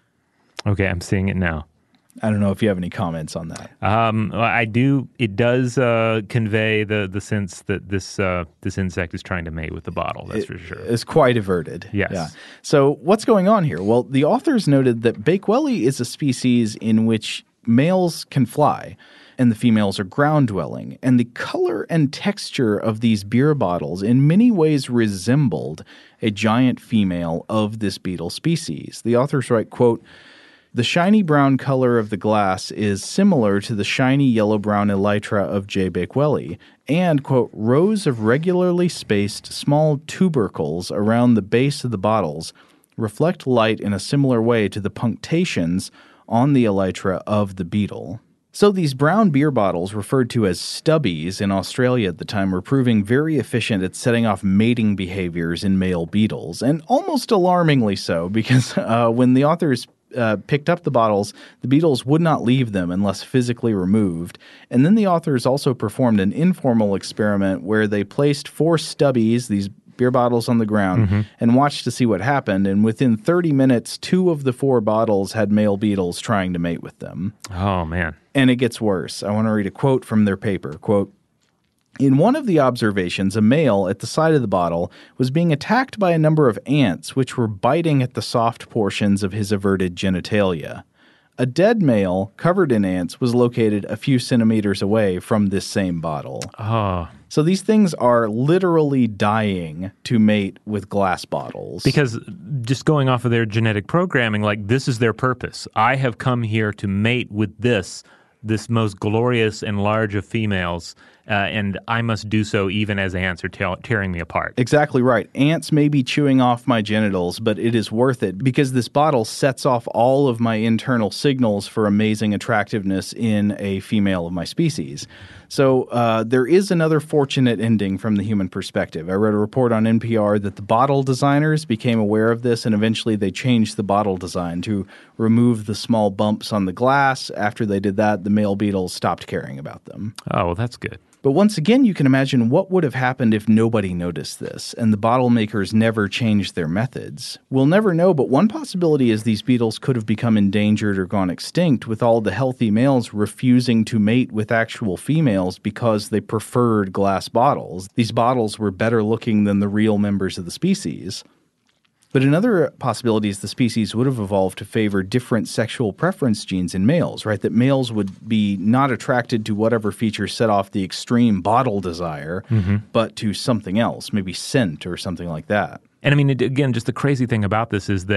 Okay, I'm seeing it now. I don't know if you have any comments on that. Um, I do. It does uh, convey the the sense that this uh, this insect is trying to mate with the bottle. That's it, for sure. It's quite averted. Yes. Yeah. So what's going on here? Well, the authors noted that bakewelli is a species in which males can fly and the females are ground-dwelling. And the color and texture of these beer bottles in many ways resembled a giant female of this beetle species. The authors write, quote, "The shiny brown color of the glass is similar to the shiny yellow-brown elytra of J. bakewelli, and, quote, rows of regularly spaced small tubercles around the base of the bottles reflect light in a similar way to the punctations on the elytra of the beetle." So these brown beer bottles, referred to as stubbies in Australia at the time, were proving very efficient at setting off mating behaviors in male beetles, and almost alarmingly so, because uh, when the authors Uh, picked up the bottles, the beetles would not leave them unless physically removed. And then the authors also performed an informal experiment where they placed four stubbies, these beer bottles, on the ground, mm-hmm. and watched to see what happened. And within thirty minutes, two of the four bottles had male beetles trying to mate with them. Oh, man. And it gets worse. I want to read a quote from their paper. Quote, "In one of the observations, a male at the side of the bottle was being attacked by a number of ants which were biting at the soft portions of his everted genitalia. A dead male covered in ants was located a few centimeters away from this same bottle." Oh. So these things are literally dying to mate with glass bottles. Because just going off of their genetic programming, like, this is their purpose. I have come here to mate with this, this most glorious and large of females, Uh, and I must do so even as ants are te- tearing me apart. Exactly right. Ants may be chewing off my genitals, but it is worth it because this bottle sets off all of my internal signals for amazing attractiveness in a female of my species. So uh, there is another fortunate ending from the human perspective. I read a report on N P R that the bottle designers became aware of this, and eventually they changed the bottle design to remove the small bumps on the glass. After they did that, the male beetles stopped caring about them. Oh, well, that's good. But once again, you can imagine what would have happened if nobody noticed this and the bottle makers never changed their methods. We'll never know, but one possibility is these beetles could have become endangered or gone extinct with all the healthy males refusing to mate with actual females because they preferred glass bottles. These bottles were better looking than the real members of the species. But another possibility is the species would have evolved to favor different sexual preference genes in males, right? That males would be not attracted to whatever features set off the extreme bottle desire, mm-hmm. but to something else, maybe scent or something like that. And I mean, it, again, just the crazy thing about this is that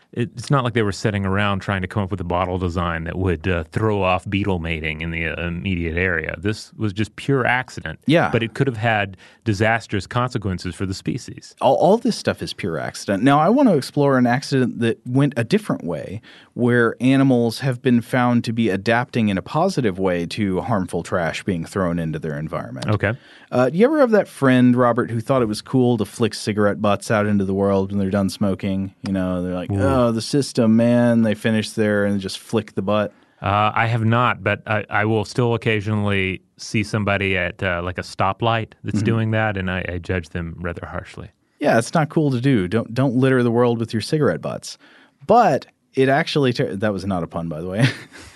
it's not like they were sitting around trying to come up with a bottle design that would uh, throw off beetle mating in the uh, immediate area. This was just pure accident. Yeah. But it could have had disastrous consequences for the species. All, all this stuff is pure accident. Now, I want to explore an accident that went a different way, where animals have been found to be adapting in a positive way to harmful trash being thrown into their environment. Okay. Uh, do you ever have that friend, Robert, who thought it was cool to flick cigarette butts out into the world when they're done smoking? You know, they're like, Ooh. oh, the system, man. They finish there and just flick the butt. Uh, I have not, but I, I will still occasionally see somebody at uh, like a stoplight that's Mm-hmm. doing that, and I, I judge them rather harshly. Yeah, it's not cool to do. Don't don't litter the world with your cigarette butts. But it actually ter- – that was not a pun, by the way.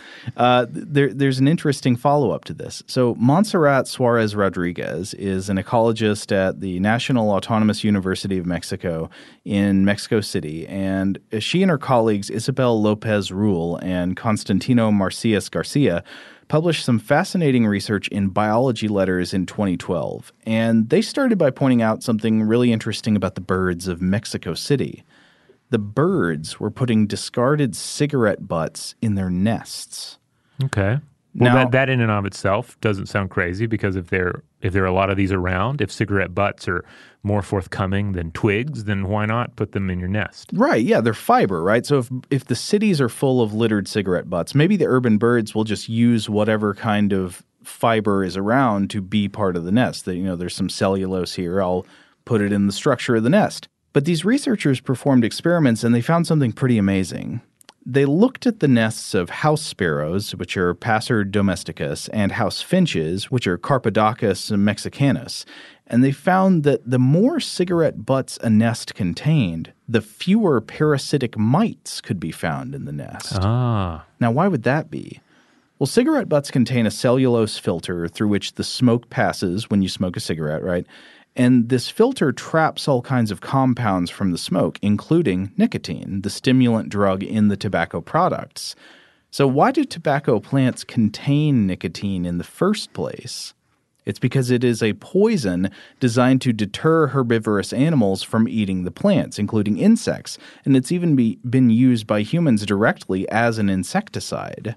Uh, there, there's an interesting follow-up to this. So Montserrat Suarez Rodriguez is an ecologist at the National Autonomous University of Mexico in Mexico City, and she and her colleagues Isabel Lopez Rull and Constantino Marcias Garcia published some fascinating research in Biology Letters in twenty twelve. And they started by pointing out something really interesting about the birds of Mexico City. The birds were putting discarded cigarette butts in their nests. Okay. Well, Now- that, that in and of itself doesn't sound crazy, because if there if there are a lot of these around, if cigarette butts are more forthcoming than twigs, then why not put them in your nest? Right, yeah, they're fiber, right? So if if the cities are full of littered cigarette butts, maybe the urban birds will just use whatever kind of fiber is around to be part of the nest. That, you know, there's some cellulose here, I'll put it in the structure of the nest. But these researchers performed experiments and they found something pretty amazing. They looked at the nests of house sparrows, which are Passer domesticus, and house finches, which are Carpodocus mexicanus, and they found that the more cigarette butts a nest contained, the fewer parasitic mites could be found in the nest. Ah. Now, why would that be? Well, cigarette butts contain a cellulose filter through which the smoke passes when you smoke a cigarette, right? And this filter traps all kinds of compounds from the smoke, including nicotine, the stimulant drug in the tobacco products. So why do tobacco plants contain nicotine in the first place? It's because it is a poison designed to deter herbivorous animals from eating the plants, including insects. And it's even be, been used by humans directly as an insecticide.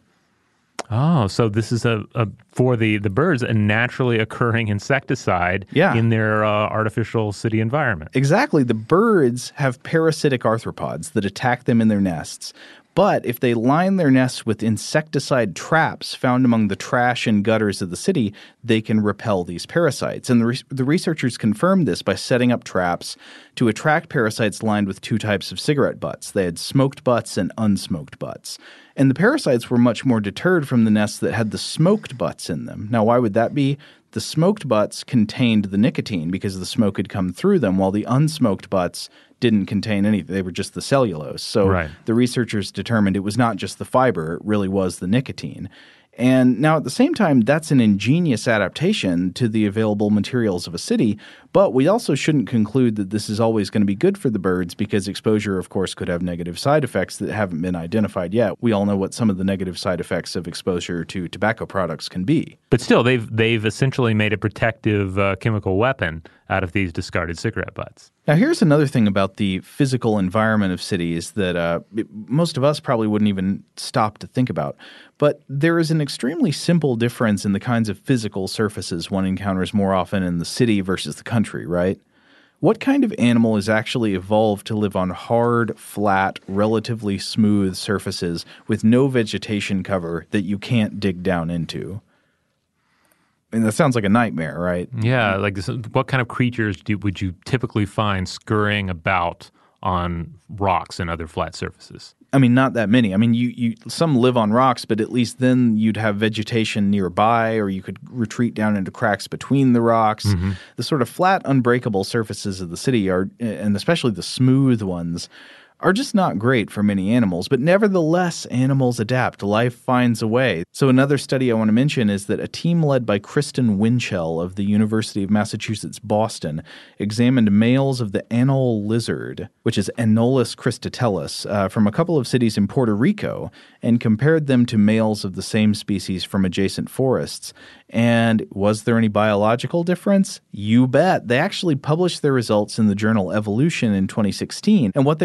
Oh, so this is a, a for the, the birds, a naturally occurring insecticide Yeah. in their uh, artificial city environment. Exactly. The birds have parasitic arthropods that attack them in their nests. But if they line their nests with insecticide traps found among the trash and gutters of the city, they can repel these parasites. And the, re- the researchers confirmed this by setting up traps to attract parasites lined with two types of cigarette butts. They had smoked butts and unsmoked butts. And the parasites were much more deterred from the nests that had the smoked butts in them. Now, why would that be? The smoked butts contained the nicotine because the smoke had come through them, while the unsmoked butts didn't contain anything. They were just the cellulose. So Right. the researchers determined it was not just the fiber, it really was the nicotine. And now at the same time, that's an ingenious adaptation to the available materials of a city, but we also shouldn't conclude that this is always going to be good for the birds, because exposure, of course, could have negative side effects that haven't been identified yet. We all know what some of the negative side effects of exposure to tobacco products can be. But still, they've they've essentially made a protective uh, chemical weapon out of these discarded cigarette butts. Now, here's another thing about the physical environment of cities that uh, it- most of us probably wouldn't even stop to think about. But there is an extremely simple difference in the kinds of physical surfaces one encounters more often in the city versus the country, right? What kind of animal is actually evolved to live on hard, flat, relatively smooth surfaces with no vegetation cover that you can't dig down into? I mean, that sounds like a nightmare, right? Yeah, like this, what kind of creatures do, would you typically find scurrying about on rocks and other flat surfaces? I mean, not that many. I mean, you, you some live on rocks, but at least then you'd have vegetation nearby, or you could retreat down into cracks between the rocks. Mm-hmm. The sort of flat, unbreakable surfaces of the city are, and especially the smooth ones, are just not great for many animals. But nevertheless, animals adapt. Life finds a way. So another study I want to mention is that a team led by Kristen Winchell of the University of Massachusetts, Boston, examined males of the anole lizard, which is Anolis cristatellus, uh, from a couple of cities in Puerto Rico, and compared them to males of the same species from adjacent forests. And was there any biological difference? You bet. They actually published their results in the journal Evolution in twenty sixteen, and what they reported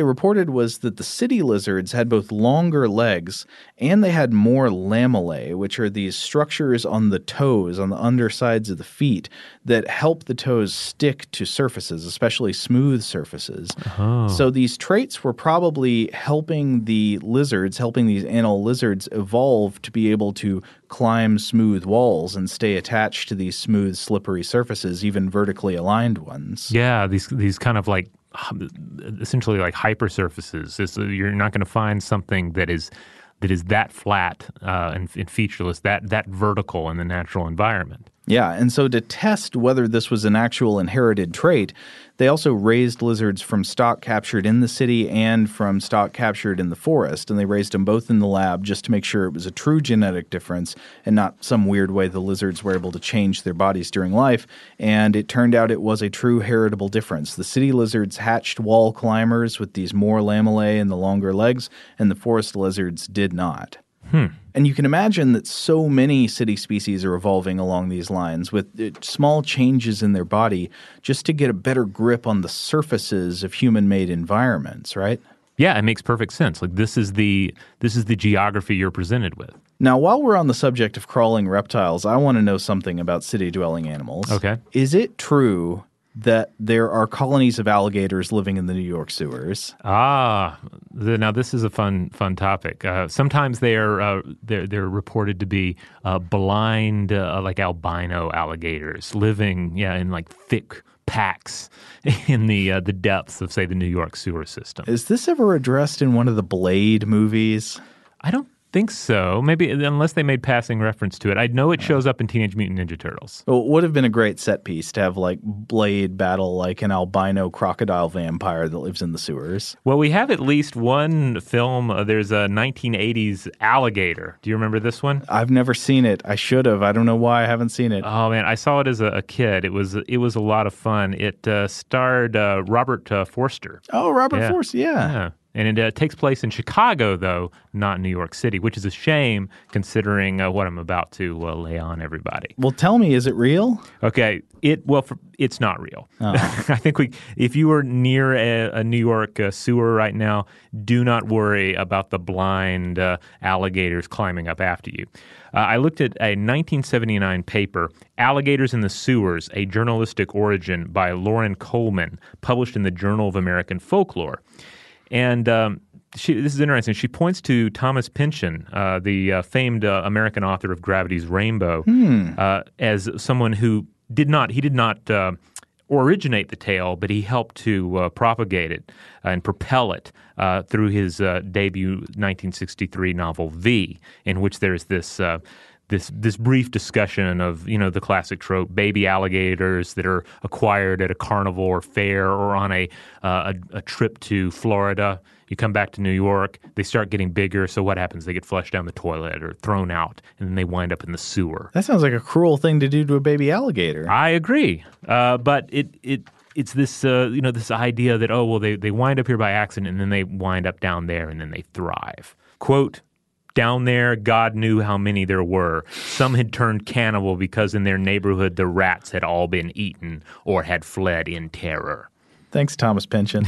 was that the city lizards had both longer legs and they had more lamellae, which are these structures on the toes, on the undersides of the feet, that help the toes stick to surfaces, especially smooth surfaces. Oh. So these traits were probably helping the lizards, helping these anal lizards evolve to be able to climb smooth walls and stay attached to these smooth, slippery surfaces, even vertically aligned ones. Yeah, these these kind of like essentially like hypersurfaces. It's, you're not going to find something that is that is that flat uh, and, and featureless, that that vertical in the natural environment. Yeah, and so to test whether this was an actual inherited trait, they also raised lizards from stock captured in the city and from stock captured in the forest, and they raised them both in the lab just to make sure it was a true genetic difference and not some weird way the lizards were able to change their bodies during life, and it turned out it was a true heritable difference. The city lizards hatched wall climbers with these more lamellae and the longer legs, and the forest lizards did not. Hmm. And you can imagine that so many city species are evolving along these lines with uh, small changes in their body just to get a better grip on the surfaces of human-made environments, right? Yeah, it makes perfect sense. Like this is the this is the geography you're presented with. Now, while we're on the subject of crawling reptiles, I want to know something about city-dwelling animals. Okay. Is it true that there are colonies of alligators living in the New York sewers? Ah, the, now this is a fun fun topic. Uh, sometimes they are uh, they're they're reported to be uh, blind, uh, like albino alligators living, yeah, in like thick packs in the uh, the depths of, say, the New York sewer system. Is this ever addressed in one of the Blade movies? I don't think so. Maybe unless they made passing reference to it. I know it shows up in Teenage Mutant Ninja Turtles. Well, it would have been a great set piece to have like Blade battle like an albino crocodile vampire that lives in the sewers. Well, we have at least one film. Uh, there's a nineteen eighties Alligator. Do you remember this one? I've never seen it. I should have. I don't know why I haven't seen it. Oh man, I saw it as a, a kid. It was it was a lot of fun. It uh, starred uh, Robert uh, Forster. Oh, Robert yeah. Forster, yeah. yeah. And it uh, takes place in Chicago, though, not New York City, which is a shame considering uh, what I'm about to uh, lay on everybody. Well, tell me, is it real? Okay, it well, for, it's not real. Oh. I think we, if you are near a, a New York uh, sewer right now, do not worry about the blind uh, alligators climbing up after you. Uh, I looked at a nineteen seventy-nine paper, Alligators in the Sewers, A Journalistic Origin by Lauren Coleman, published in the Journal of American Folklore. And um, she, this is interesting. She points to Thomas Pynchon, uh, the uh, famed uh, American author of Gravity's Rainbow, hmm. uh, as someone who did not he did not uh, originate the tale, but he helped to uh, propagate it and propel it uh, through his uh, debut nineteen sixty-three novel V, in which there's this. Uh, This this brief discussion of, you know, the classic trope, baby alligators that are acquired at a carnival or fair or on a, uh, a a trip to Florida. You come back to New York, they start getting bigger, so what happens? They get flushed down the toilet or thrown out, and then they wind up in the sewer. That sounds like a cruel thing to do to a baby alligator. I agree, uh, but it it it's this uh, you know this idea that, oh, well, they, they wind up here by accident, and then they wind up down there, and then they thrive. Quote, down there, God knew how many there were. Some had turned cannibal because in their neighborhood the rats had all been eaten or had fled in terror. Thanks, Thomas Pynchon.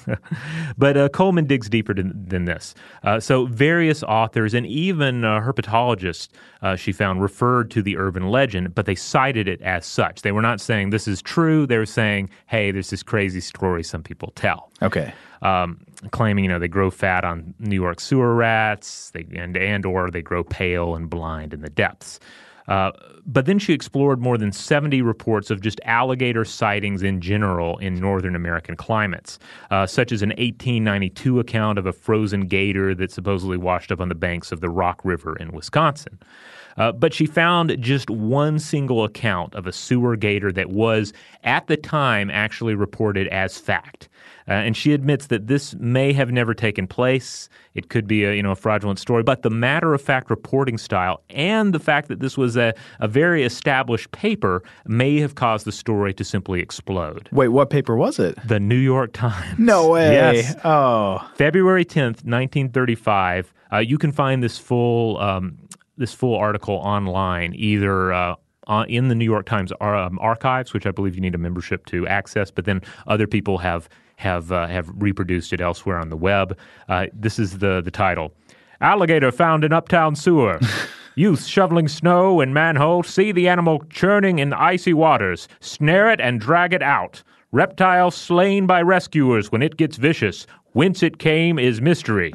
But uh, Coleman digs deeper than, than this. Uh, so various authors and even uh, herpetologists, uh, she found, referred to the urban legend, but they cited it as such. They were not saying this is true. They were saying, hey, there's this crazy story some people tell. Okay. Um, claiming, you know, they grow fat on New York sewer rats, they, and, and or they grow pale and blind in the depths. Uh, but then she explored more than seventy reports of just alligator sightings in general in northern American climates, uh, such as an eighteen ninety-two account of a frozen gator that supposedly washed up on the banks of the Rock River in Wisconsin. Uh, but she found just one single account of a sewer gator that was, at the time, actually reported as fact. Uh, and she admits that this may have never taken place. It could be a, you know, a fraudulent story. But the matter-of-fact reporting style and the fact that this was a, a very established paper may have caused the story to simply explode. Wait, what paper was it? The New York Times. No way. Yes. Oh. February tenth, nineteen thirty-five. Uh, you can find this full um, this full article online, either uh, uh, in the New York Times um, archives, which I believe you need a membership to access, but then other people have have uh, have reproduced it elsewhere on the web. Uh, this is the the title. Alligator found in uptown sewer. Youth shoveling snow in manhole see the animal churning in icy waters. Snare it and drag it out. Reptile slain by rescuers when it gets vicious. Whence it came is mystery.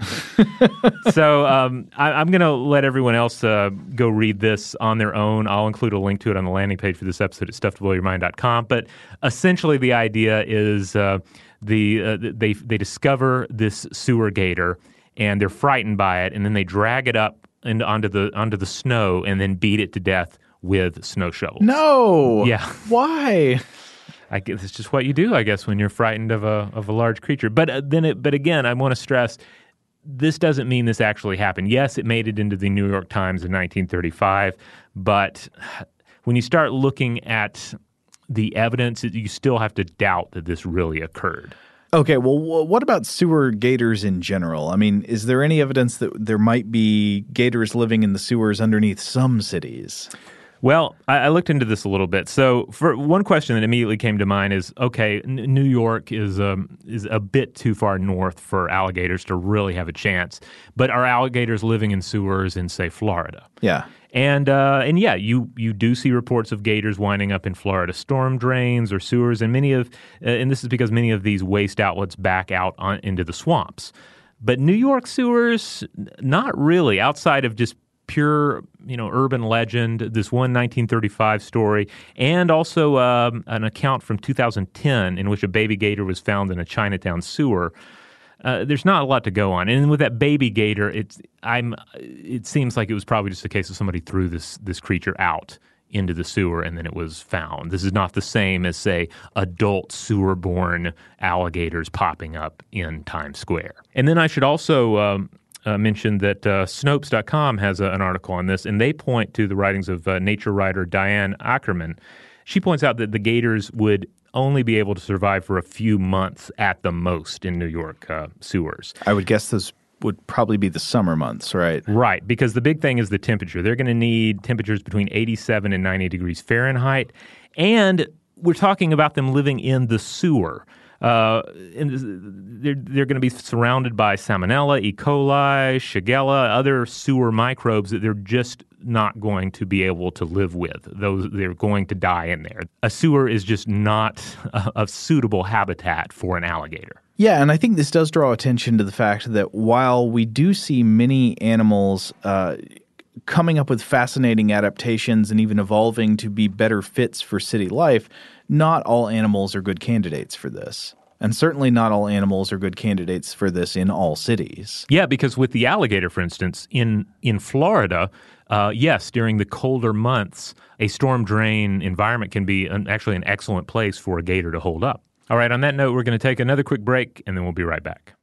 So um, I, I'm going to let everyone else uh, go read this on their own. I'll include a link to it on the landing page for this episode at stuff to blow your mind dot com. But essentially the idea is uh, the uh, they they discover this sewer gator, and they're frightened by it, and then they drag it up and onto the onto the snow and then beat it to death with snow shovels. No. Yeah. Why? I guess it's just what you do, I guess, when you're frightened of a of a large creature. But uh, then, it, but again, I want to stress, this doesn't mean this actually happened. Yes, it made it into the New York Times in nineteen thirty-five, but when you start looking at the evidence, you still have to doubt that this really occurred. Okay, well, what about sewer gators in general? I mean, is there any evidence that there might be gators living in the sewers underneath some cities? Well, I, I looked into this a little bit. So, for one question that immediately came to mind is, okay, N- New York is um, is a bit too far north for alligators to really have a chance. But are alligators living in sewers in, say, Florida? Yeah. And uh, and yeah, you you do see reports of gators winding up in Florida storm drains or sewers, and many of uh, and this is because many of these waste outlets back out on, into the swamps. But New York sewers, not really, outside of just pure, you know, urban legend, this one nineteen thirty-five story, and also um, an account from two thousand ten in which a baby gator was found in a Chinatown sewer. Uh, there's not a lot to go on, and with that baby gator, it's I'm. It seems like it was probably just a case of somebody threw this this creature out into the sewer, and then it was found. This is not the same as, say, adult sewer-born alligators popping up in Times Square. And then I should also um, uh, mention that uh, Snopes dot com has a, an article on this, and they point to the writings of uh, nature writer Diane Ackerman. She points out that the gators would only be able to survive for a few months at the most in New York uh, sewers. I would guess those would probably be the summer months, right? Right, because the big thing is the temperature. They're going to need temperatures between eighty-seven and ninety degrees Fahrenheit, and we're talking about them living in the sewer. Uh, and they're, they're going to be surrounded by Salmonella, E. coli, Shigella, other sewer microbes that they're just not going to be able to live with. Those they're going to die in there. A sewer is just not a, a suitable habitat for an alligator. Yeah, and I think this does draw attention to the fact that while we do see many animals uh, coming up with fascinating adaptations and even evolving to be better fits for city life, not all animals are good candidates for this. And certainly not all animals are good candidates for this in all cities. Yeah, because with the alligator, for instance, in, in Florida, uh, yes, during the colder months, a storm drain environment can be an, actually an excellent place for a gator to hold up. All right, on that note, we're going to take another quick break, and then we'll be right back.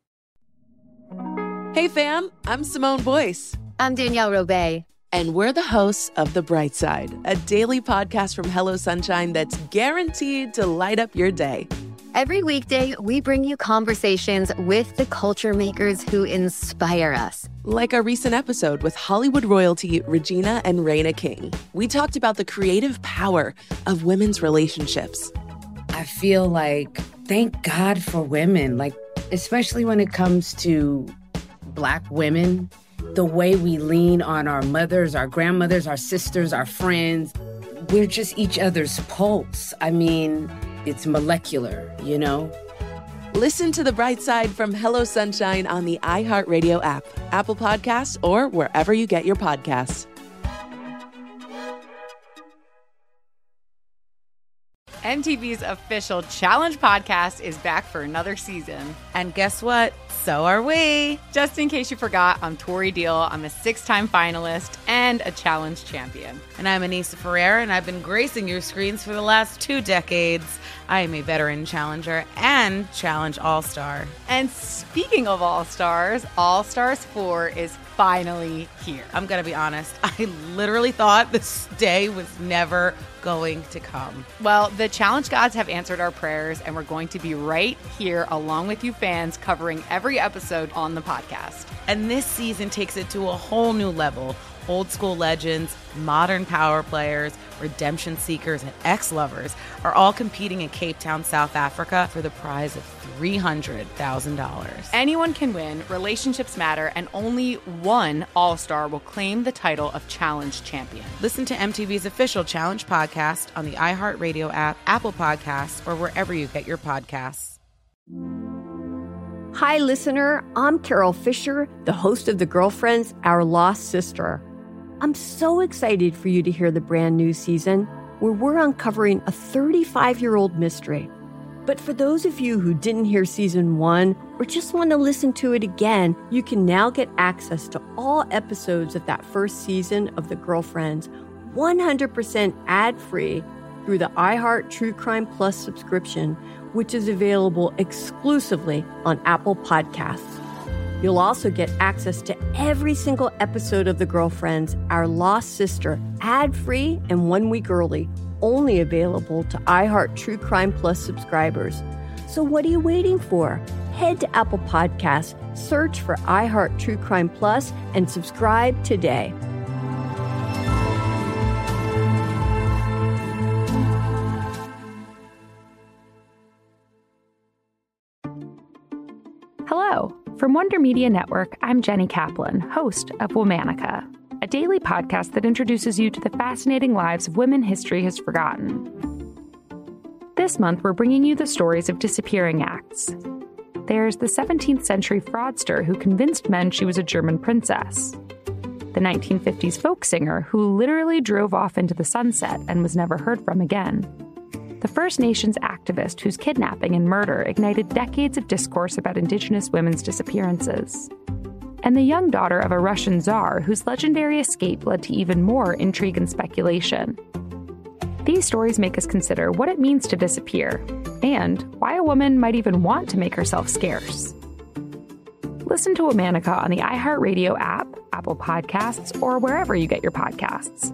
Hey, fam, I'm Simone Boyce. I'm Danielle Robay. And we're the hosts of The Bright Side, a daily podcast from Hello Sunshine that's guaranteed to light up your day. Every weekday, we bring you conversations with the culture makers who inspire us. Like our recent episode with Hollywood royalty Regina and Raina King. We talked about the creative power of women's relationships. I feel like, thank God for women, like, especially when it comes to Black women, the way we lean on our mothers, our grandmothers, our sisters, our friends. We're just each other's pulse. I mean, it's molecular, you know? Listen to The Bright Side from Hello Sunshine on the iHeartRadio app, Apple Podcasts, or wherever you get your podcasts. M T V's official Challenge podcast is back for another season. And guess what? So are we. Just in case you forgot, I'm Tori Deal. I'm a six-time finalist and a Challenge champion. And I'm Anissa Ferreira, and I've been gracing your screens for the last two decades. I am a veteran challenger and Challenge All-Star. And speaking of All-Stars, All-Stars four is finally here. I'm going to be honest. I literally thought this day was never going to come. Well, the Challenge gods have answered our prayers, and we're going to be right here along with you fans covering every episode on the podcast. And this season takes it to a whole new level. Old school legends, modern power players, redemption seekers, and ex-lovers are all competing in Cape Town, South Africa for the prize of three hundred thousand dollars. Anyone can win, relationships matter, and only one All-Star will claim the title of Challenge Champion. Listen to M T V's official Challenge podcast on the iHeartRadio app, Apple Podcasts, or wherever you get your podcasts. Hi, listener. I'm Carol Fisher, the host of The Girlfriends, Our Lost Sister. I'm so excited for you to hear the brand new season where we're uncovering a thirty-five-year-old mystery. But for those of you who didn't hear season one or just want to listen to it again, you can now get access to all episodes of that first season of The Girlfriends one hundred percent ad-free through the iHeart True Crime Plus subscription, which is available exclusively on Apple Podcasts. You'll also get access to every single episode of The Girlfriends, Our Lost Sister, ad-free and one week early, only available to iHeart True Crime Plus subscribers. So what are you waiting for? Head to Apple Podcasts, search for iHeart True Crime Plus, and subscribe today. Hello. From Wonder Media Network, I'm Jenny Kaplan, host of Womanica, a daily podcast that introduces you to the fascinating lives of women history has forgotten. This month, we're bringing you the stories of disappearing acts. There's the seventeenth century fraudster who convinced men she was a German princess, the nineteen fifties folk singer who literally drove off into the sunset and was never heard from again, the First Nations activist whose kidnapping and murder ignited decades of discourse about Indigenous women's disappearances, and the young daughter of a Russian czar whose legendary escape led to even more intrigue and speculation. These stories make us consider what it means to disappear, and why a woman might even want to make herself scarce. Listen to Womanica on the iHeartRadio app, Apple Podcasts, or wherever you get your podcasts.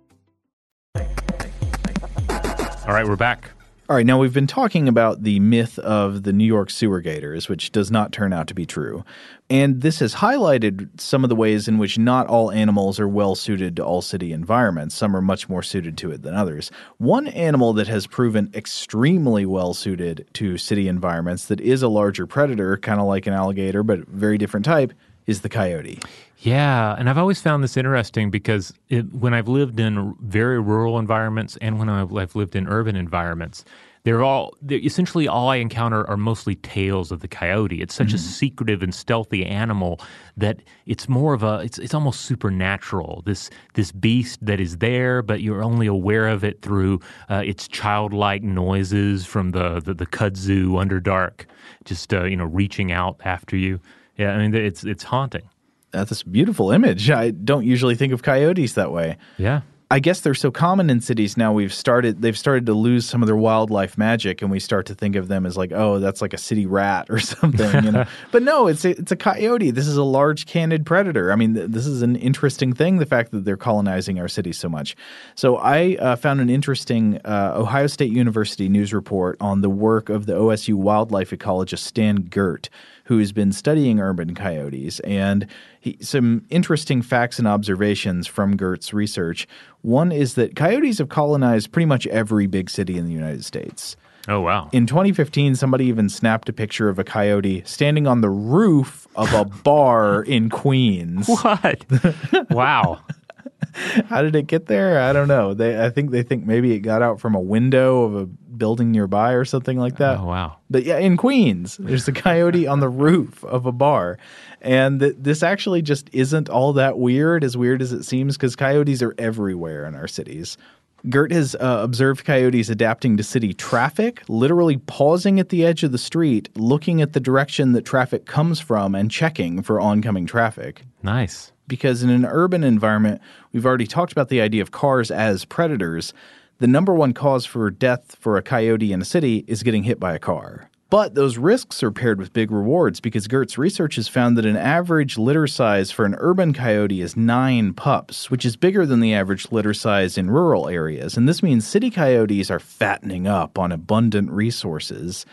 All right, we're back. All right, now we've been talking about the myth of the New York sewer gators, which does not turn out to be true. And this has highlighted some of the ways in which not all animals are well suited to all city environments. Some are much more suited to it than others. One animal that has proven extremely well suited to city environments that is a larger predator, kind of like an alligator, but very different type, is the coyote. Yeah, and I've always found this interesting because it, when I've lived in very rural environments and when I've, I've lived in urban environments, they're all they're essentially all I encounter are mostly tales of the coyote. It's such mm-hmm. a secretive and stealthy animal that it's more of a it's it's almost supernatural. This this beast that is there, but you're only aware of it through uh, its childlike noises from the the, the kudzu underdark, just uh, you know reaching out after you. Yeah, I mean it's it's haunting. That's a beautiful image. I don't usually think of coyotes that way. Yeah. I guess they're so common in cities now. We've started they've started to lose some of their wildlife magic, and we start to think of them as like, oh, that's like a city rat or something, you know. But no, it's a, it's a coyote. This is a large candid predator. I mean, th- this is an interesting thing, the fact that they're colonizing our cities so much. So I uh, found an interesting uh, Ohio State University news report on the work of the O S U wildlife ecologist Stan Girt, who's been studying urban coyotes, and he, some interesting facts and observations from Girt's research. One is that coyotes have colonized pretty much every big city in the United States. Oh, wow. In twenty fifteen, somebody even snapped a picture of a coyote standing on the roof of a bar in Queens. What? Wow. How did it get there? I don't know. They, I think they think maybe it got out from a window of a building nearby or something like that. Oh, wow. But yeah, in Queens, there's a coyote on the roof of a bar. And th- this actually just isn't all that weird, as weird as it seems, because coyotes are everywhere in our cities. Girt has uh, observed coyotes adapting to city traffic, literally pausing at the edge of the street, looking at the direction that traffic comes from and checking for oncoming traffic. Nice. Because in an urban environment, we've already talked about the idea of cars as predators. The number one cause for death for a coyote in a city is getting hit by a car. But those risks are paired with big rewards because Girt's research has found that an average litter size for an urban coyote is nine pups, which is bigger than the average litter size in rural areas. And this means city coyotes are fattening up on abundant resources.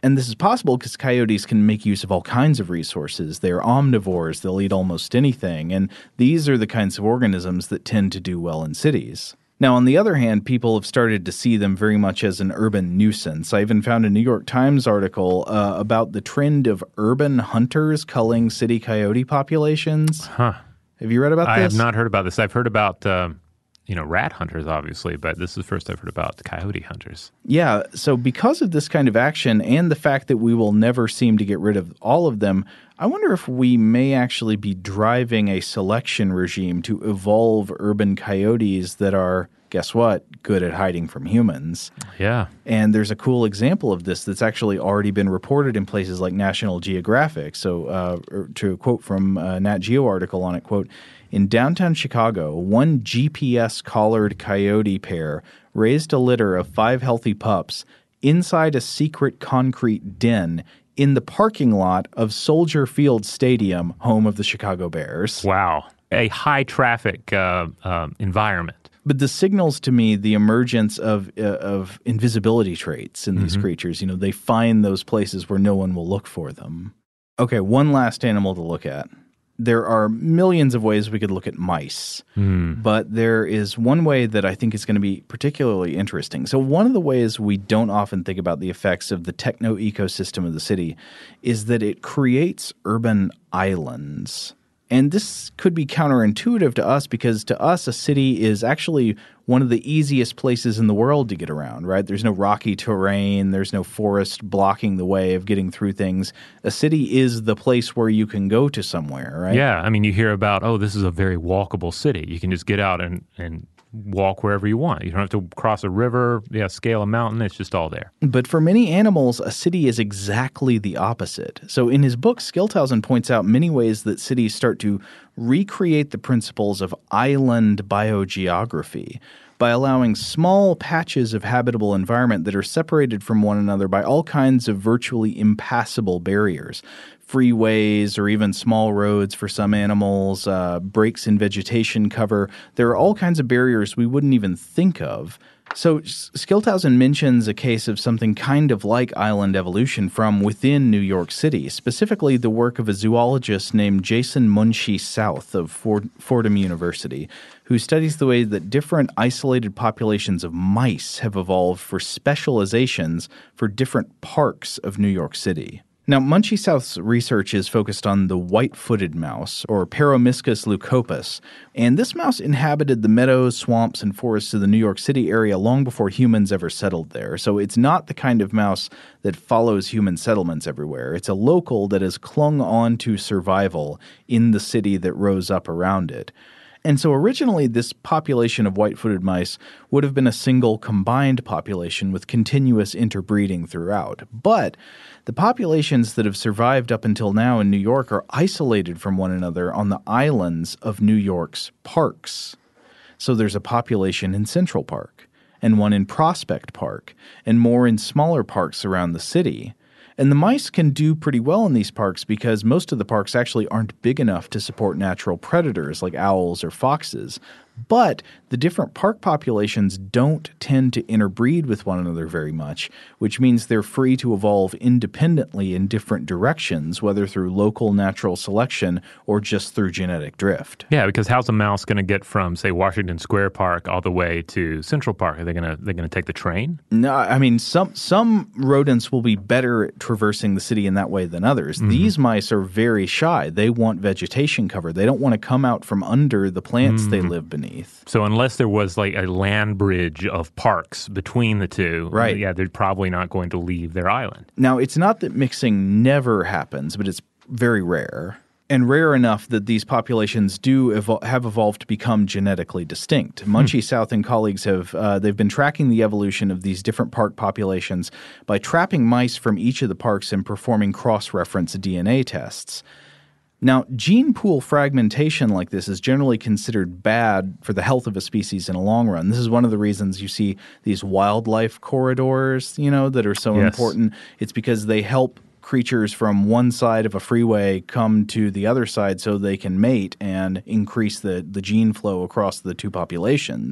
And this is possible because coyotes can make use of all kinds of resources. They're omnivores. They'll eat almost anything. And these are the kinds of organisms that tend to do well in cities. Now, on the other hand, people have started to see them very much as an urban nuisance. I even found a New York Times article uh, about the trend of urban hunters culling city coyote populations. Huh. Have you read about I this? have not heard about this. I've heard about, um, you know, rat hunters, obviously, but this is the first I've heard about coyote hunters. Yeah, so because of this kind of action and the fact that we will never seem to get rid of all of them, I wonder if we may actually be driving a selection regime to evolve urban coyotes that are, guess what, good at hiding from humans. Yeah. And there's a cool example of this that's actually already been reported in places like National Geographic. So uh, to quote from a Nat Geo article on it, quote, in downtown Chicago, one G P S-collared coyote pair raised a litter of five healthy pups inside a secret concrete den in the parking lot of Soldier Field Stadium, home of the Chicago Bears. Wow. A high-traffic uh, uh, environment. But this signals to me the emergence of uh, of invisibility traits in these Mm-hmm. creatures. You know, they find those places where no one will look for them. Okay, one last animal to look at. There are millions of ways we could look at mice, Mm. but there is one way that I think is going to be particularly interesting. So one of the ways we don't often think about the effects of the techno-ecosystem of the city is that it creates urban islands. And this could be counterintuitive to us because to us, a city is actually one of the easiest places in the world to get around, right? There's no rocky terrain. There's no forest blocking the way of getting through things. A city is the place where you can go to somewhere, right? Yeah. I mean, you hear about, oh, this is a very walkable city. You can just get out and, and walk wherever you want. You don't have to cross a river, yeah, scale a mountain. It's just all there. But for many animals, a city is exactly the opposite. So in his book, Skilthausen points out many ways that cities start to recreate the principles of island biogeography by allowing small patches of habitable environment that are separated from one another by all kinds of virtually impassable barriers. Freeways or even small roads for some animals, uh, breaks in vegetation cover. There are all kinds of barriers we wouldn't even think of. So Skilthausen mentions a case of something kind of like island evolution from within New York City, specifically the work of a zoologist named Jason Munshi South of Ford- Fordham University, who studies the way that different isolated populations of mice have evolved for specializations for different parks of New York City. Now, Munshi South's research is focused on the white-footed mouse, or Peromyscus leucopus, and this mouse inhabited the meadows, swamps, and forests of the New York City area long before humans ever settled there. So it's not the kind of mouse that follows human settlements everywhere. It's a local that has clung on to survival in the city that rose up around it. And so originally, this population of white-footed mice would have been a single combined population with continuous interbreeding throughout. But the populations that have survived up until now in New York are isolated from one another on the islands of New York's parks. So there's a population in Central Park, and one in Prospect Park, and more in smaller parks around the city. And the mice can do pretty well in these parks because most of the parks actually aren't big enough to support natural predators like owls or foxes. But the different park populations don't tend to interbreed with one another very much, which means they're free to evolve independently in different directions, whether through local natural selection or just through genetic drift. Yeah, because how's a mouse going to get from, say, Washington Square Park all the way to Central Park? Are they going to they're going to take the train? No, I mean, some some rodents will be better at traversing the city in that way than others. Mm-hmm. These mice are very shy. They want vegetation cover. They don't want to come out from under the plants mm-hmm. they live beneath. So unless there was like a land bridge of parks between the two, right. yeah, they're probably not going to leave their island. Now, it's not that mixing never happens, but it's very rare. And rare enough that these populations do evol- have evolved to become genetically distinct. Hmm. Munshi South and colleagues have uh, they've been tracking the evolution of these different park populations by trapping mice from each of the parks and performing cross-reference D N A tests. Now, gene pool fragmentation like this is generally considered bad for the health of a species in a long run. This is one of the reasons you see these wildlife corridors, you know, that are so yes. important. It's because they help creatures from one side of a freeway come to the other side so they can mate and increase the, the gene flow across the two populations.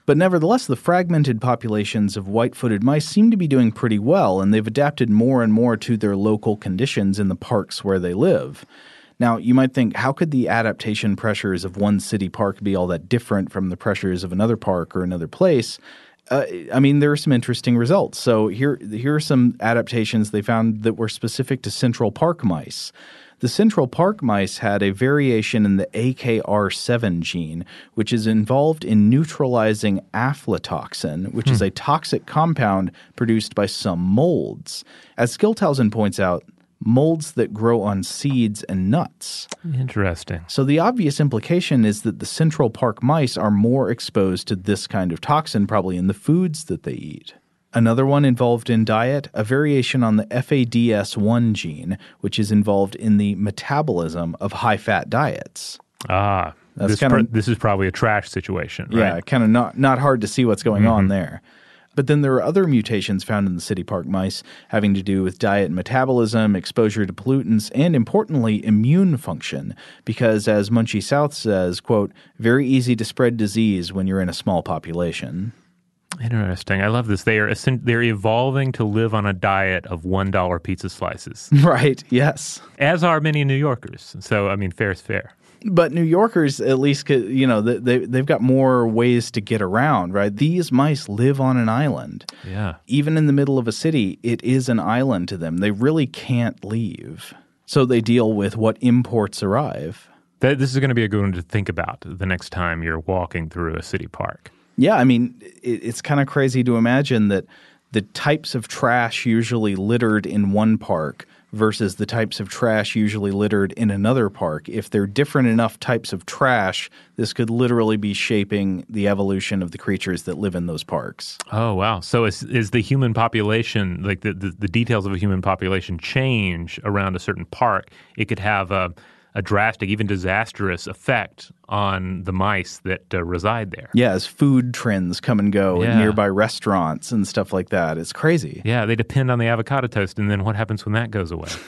But nevertheless, the fragmented populations of white-footed mice seem to be doing pretty well, and they've adapted more and more to their local conditions in the parks where they live. Now, you might think, how could the adaptation pressures of one city park be all that different from the pressures of another park or another place? Uh, I mean, there are some interesting results. So here, here are some adaptations they found that were specific to Central Park mice. The Central Park mice had a variation in the A K R seven gene, which is involved in neutralizing aflatoxin, which hmm. is a toxic compound produced by some molds. As Skilthausen points out, molds that grow on seeds and nuts. Interesting. So the obvious implication is that the Central Park mice are more exposed to this kind of toxin probably in the foods that they eat. Another one involved in diet, a variation on the F A D S one gene, which is involved in the metabolism of high-fat diets. Ah, That's this, kinda, pr- this is probably a trash situation, right? Yeah, kind of not, not hard to see what's going mm-hmm. on there. But then there are other mutations found in the city park mice having to do with diet and metabolism, exposure to pollutants, and importantly, immune function. Because as Munchie South says, quote, very easy to spread disease when you're in a small population. Interesting. I love this. They are they're evolving to live on a diet of one dollar pizza slices. Right, yes. As are many New Yorkers. So, I mean, fair is fair. But New Yorkers, at least, you know, they, they've got more ways to get around, right? These mice live on an island. Yeah. Even in the middle of a city, it is an island to them. They really can't leave. So they deal with what imports arrive. That, this is going to be a good one to think about the next time you're walking through a city park. Yeah, I mean, it, it's kind of crazy to imagine that the types of trash usually littered in one park versus the types of trash usually littered in another park. If they're different enough types of trash, this could literally be shaping the evolution of the creatures that live in those parks. Oh, wow. So is, is the human population, like the, the, the details of a human population change around a certain park, it could have a, a drastic, even disastrous effect on the mice that uh, reside there. Yeah, as food trends come and go yeah. at nearby restaurants and stuff like that. It's crazy. Yeah, they depend on the avocado toast, and then what happens when that goes away?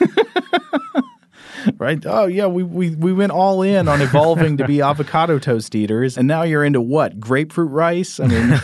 Right? Oh, yeah, we, we, we went all in on evolving to be avocado toast eaters, and now you're into what? Grapefruit rice? I mean,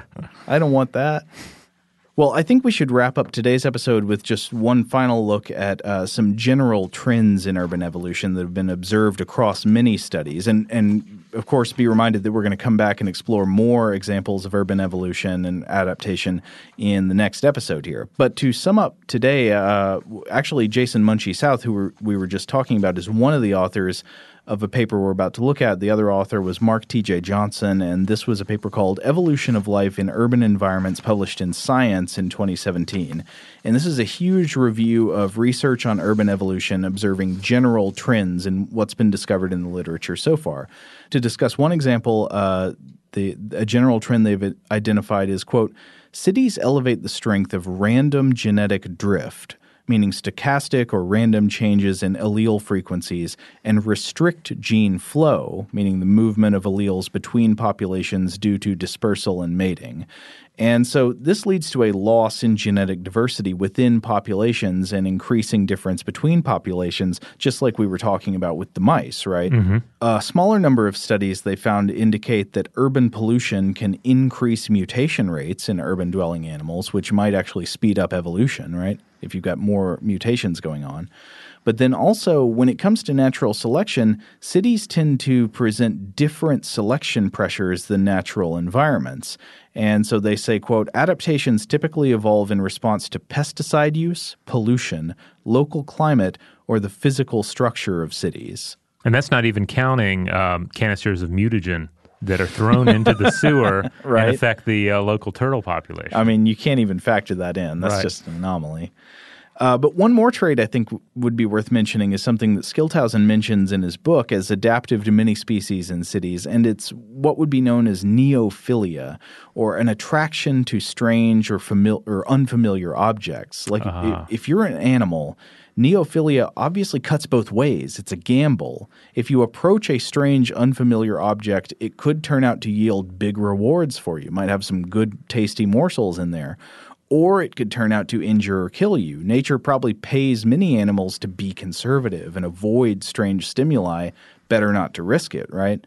I don't want that. Well, I think we should wrap up today's episode with just one final look at uh, some general trends in urban evolution that have been observed across many studies. And, and of course, be reminded that we're going to come back and explore more examples of urban evolution and adaptation in the next episode here. But to sum up today, uh, actually, Jason Munchie South, who we're, we were just talking about, is one of the authors of a paper we're about to look at. The other author was Mark T J Johnson, and this was a paper called Evolution of Life in Urban Environments, published in Science in twenty seventeen. And this is a huge review of research on urban evolution, observing general trends in what's been discovered in the literature so far. To discuss one example, uh, the a general trend they've identified is, quote, cities elevate the strength of random genetic drift, meaning stochastic or random changes in allele frequencies, and restrict gene flow, meaning the movement of alleles between populations due to dispersal and mating. And so this leads to a loss in genetic diversity within populations and increasing difference between populations, just like we were talking about with the mice, right? Mm-hmm. A smaller number of studies they found indicate that urban pollution can increase mutation rates in urban dwelling animals, which might actually speed up evolution, right? If you've got more mutations going on. But then also, when it comes to natural selection, cities tend to present different selection pressures than natural environments. And so they say, quote, adaptations typically evolve in response to pesticide use, pollution, local climate, or the physical structure of cities. And that's not even counting um, canisters of mutagen that are thrown into the sewer right. and affect the uh, local turtle population. I mean, you can't even factor that in. That's right. just an anomaly. Uh, but one more trait I think w- would be worth mentioning is something that Skilthausen mentions in his book as adaptive to many species in cities, and it's what would be known as neophilia, or an attraction to strange or, famil- or unfamiliar objects. Like uh-huh. if, if you're an animal, neophilia obviously cuts both ways. It's a gamble. If you approach a strange, unfamiliar object, it could turn out to yield big rewards for you. You might have some good, tasty morsels in there. Or it could turn out to injure or kill you. Nature probably pays many animals to be conservative and avoid strange stimuli. Better not to risk it, right?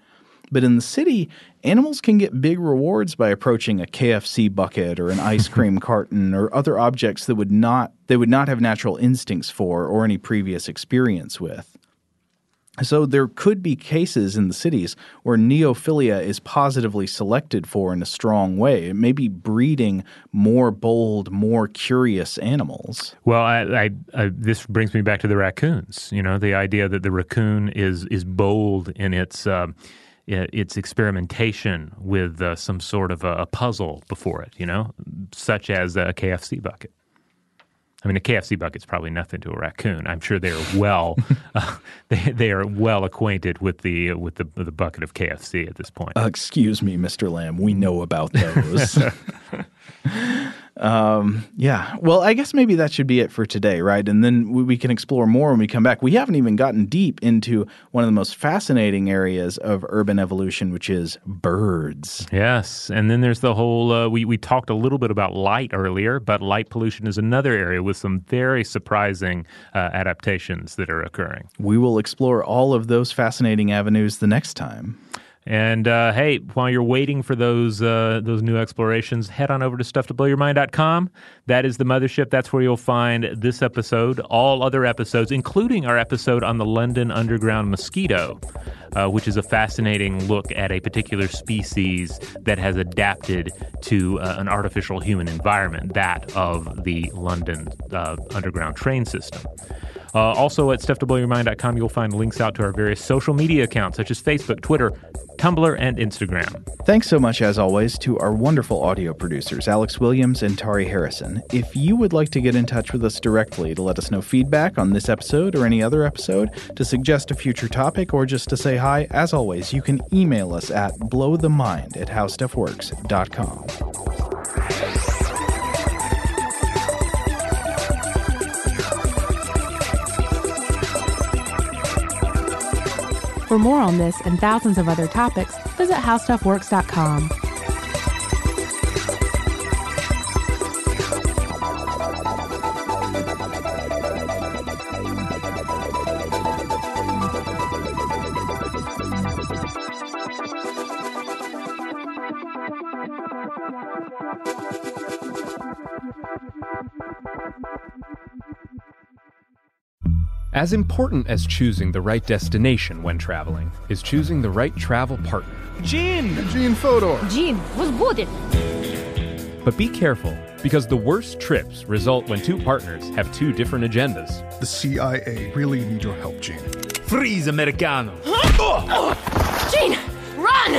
But in the city, animals can get big rewards by approaching a K F C bucket or an ice cream carton or other objects that would not they would not have natural instincts for or any previous experience with. So there could be cases in the cities where neophilia is positively selected for in a strong way. It may be breeding more bold, more curious animals. Well, I, I, I, this brings me back to the raccoons. You know, the idea that the raccoon is is bold in its uh, its experimentation with uh, some sort of a, a puzzle before it. You know, such as a K F C bucket. I mean, a K F C bucket's probably nothing to a raccoon. I'm sure they are well, uh, they they are well acquainted with the with the the bucket of K F C at this point. Uh, excuse me, Mister Lamb, we know about those. um, yeah, well, I guess maybe that should be it for today, right? And then we, we can explore more when we come back. We haven't even gotten deep into one of the most fascinating areas of urban evolution, which is birds. Yes, and then there's the whole. Uh, we we talked a little bit about light earlier, but light pollution is another area with some very surprising uh, adaptations that are occurring. We will explore all of those fascinating avenues the next time. And uh, hey, while you're waiting for those uh, those new explorations, head on over to stuff to blow your mind dot com. That is the mothership. That's where you'll find this episode, all other episodes, including our episode on the London Underground mosquito, uh, which is a fascinating look at a particular species that has adapted to uh, an artificial human environment, that of the London uh, Underground train system. Uh, also at stuff to blow your mind dot com, you'll find links out to our various social media accounts, such as Facebook, Twitter, Tumblr, and Instagram. Thanks so much, as always, to our wonderful audio producers, Alex Williams and Tari Harrison. If you would like to get in touch with us directly to let us know feedback on this episode or any other episode, to suggest a future topic, or just to say hi, as always, you can email us at blowthemind at howstuffworks dot com. For more on this and thousands of other topics, visit how stuff works dot com. As important as choosing the right destination when traveling is choosing the right travel partner. Gene! Gene Fodor! Gene, was будет? But be careful, because the worst trips result when two partners have two different agendas. The C I A really need your help, Gene. Freeze, Americano! Gene, run!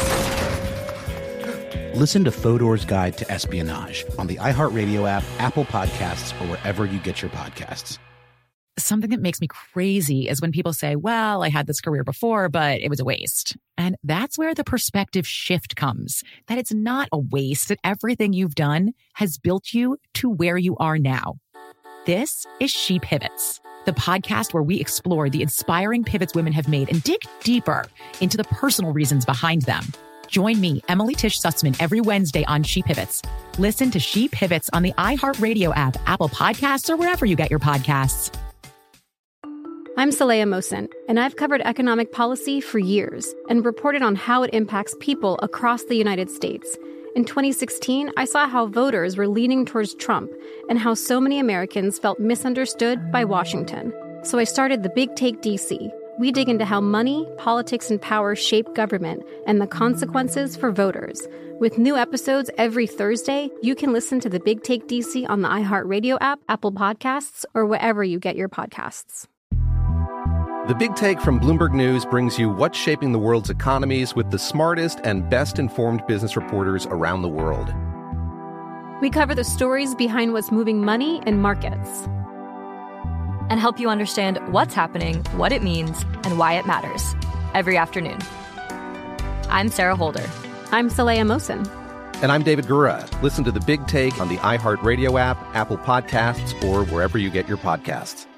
Listen to Fodor's Guide to Espionage on the iHeartRadio app, Apple Podcasts, or wherever you get your podcasts. Something that makes me crazy is when people say, well, I had this career before, but it was a waste. And that's where the perspective shift comes, that it's not a waste, that everything you've done has built you to where you are now. This is She Pivots, the podcast where we explore the inspiring pivots women have made and dig deeper into the personal reasons behind them. Join me, Emily Tish Sussman, every Wednesday on She Pivots. Listen to She Pivots on the iHeartRadio app, Apple Podcasts, or wherever you get your podcasts. I'm Saleha Mohsin, and I've covered economic policy for years and reported on how it impacts people across the United States. In twenty sixteen, I saw how voters were leaning towards Trump and how so many Americans felt misunderstood by Washington. So I started The Big Take D C. We dig into how money, politics, and power shape government and the consequences for voters. With new episodes every Thursday, you can listen to The Big Take D C on the iHeartRadio app, Apple Podcasts, or wherever you get your podcasts. The Big Take from Bloomberg News brings you what's shaping the world's economies with the smartest and best-informed business reporters around the world. We cover the stories behind what's moving money and markets, and help you understand what's happening, what it means, and why it matters every afternoon. I'm Sarah Holder. I'm Saleha Mohsin. And I'm David Gura. Listen to The Big Take on the iHeartRadio app, Apple Podcasts, or wherever you get your podcasts.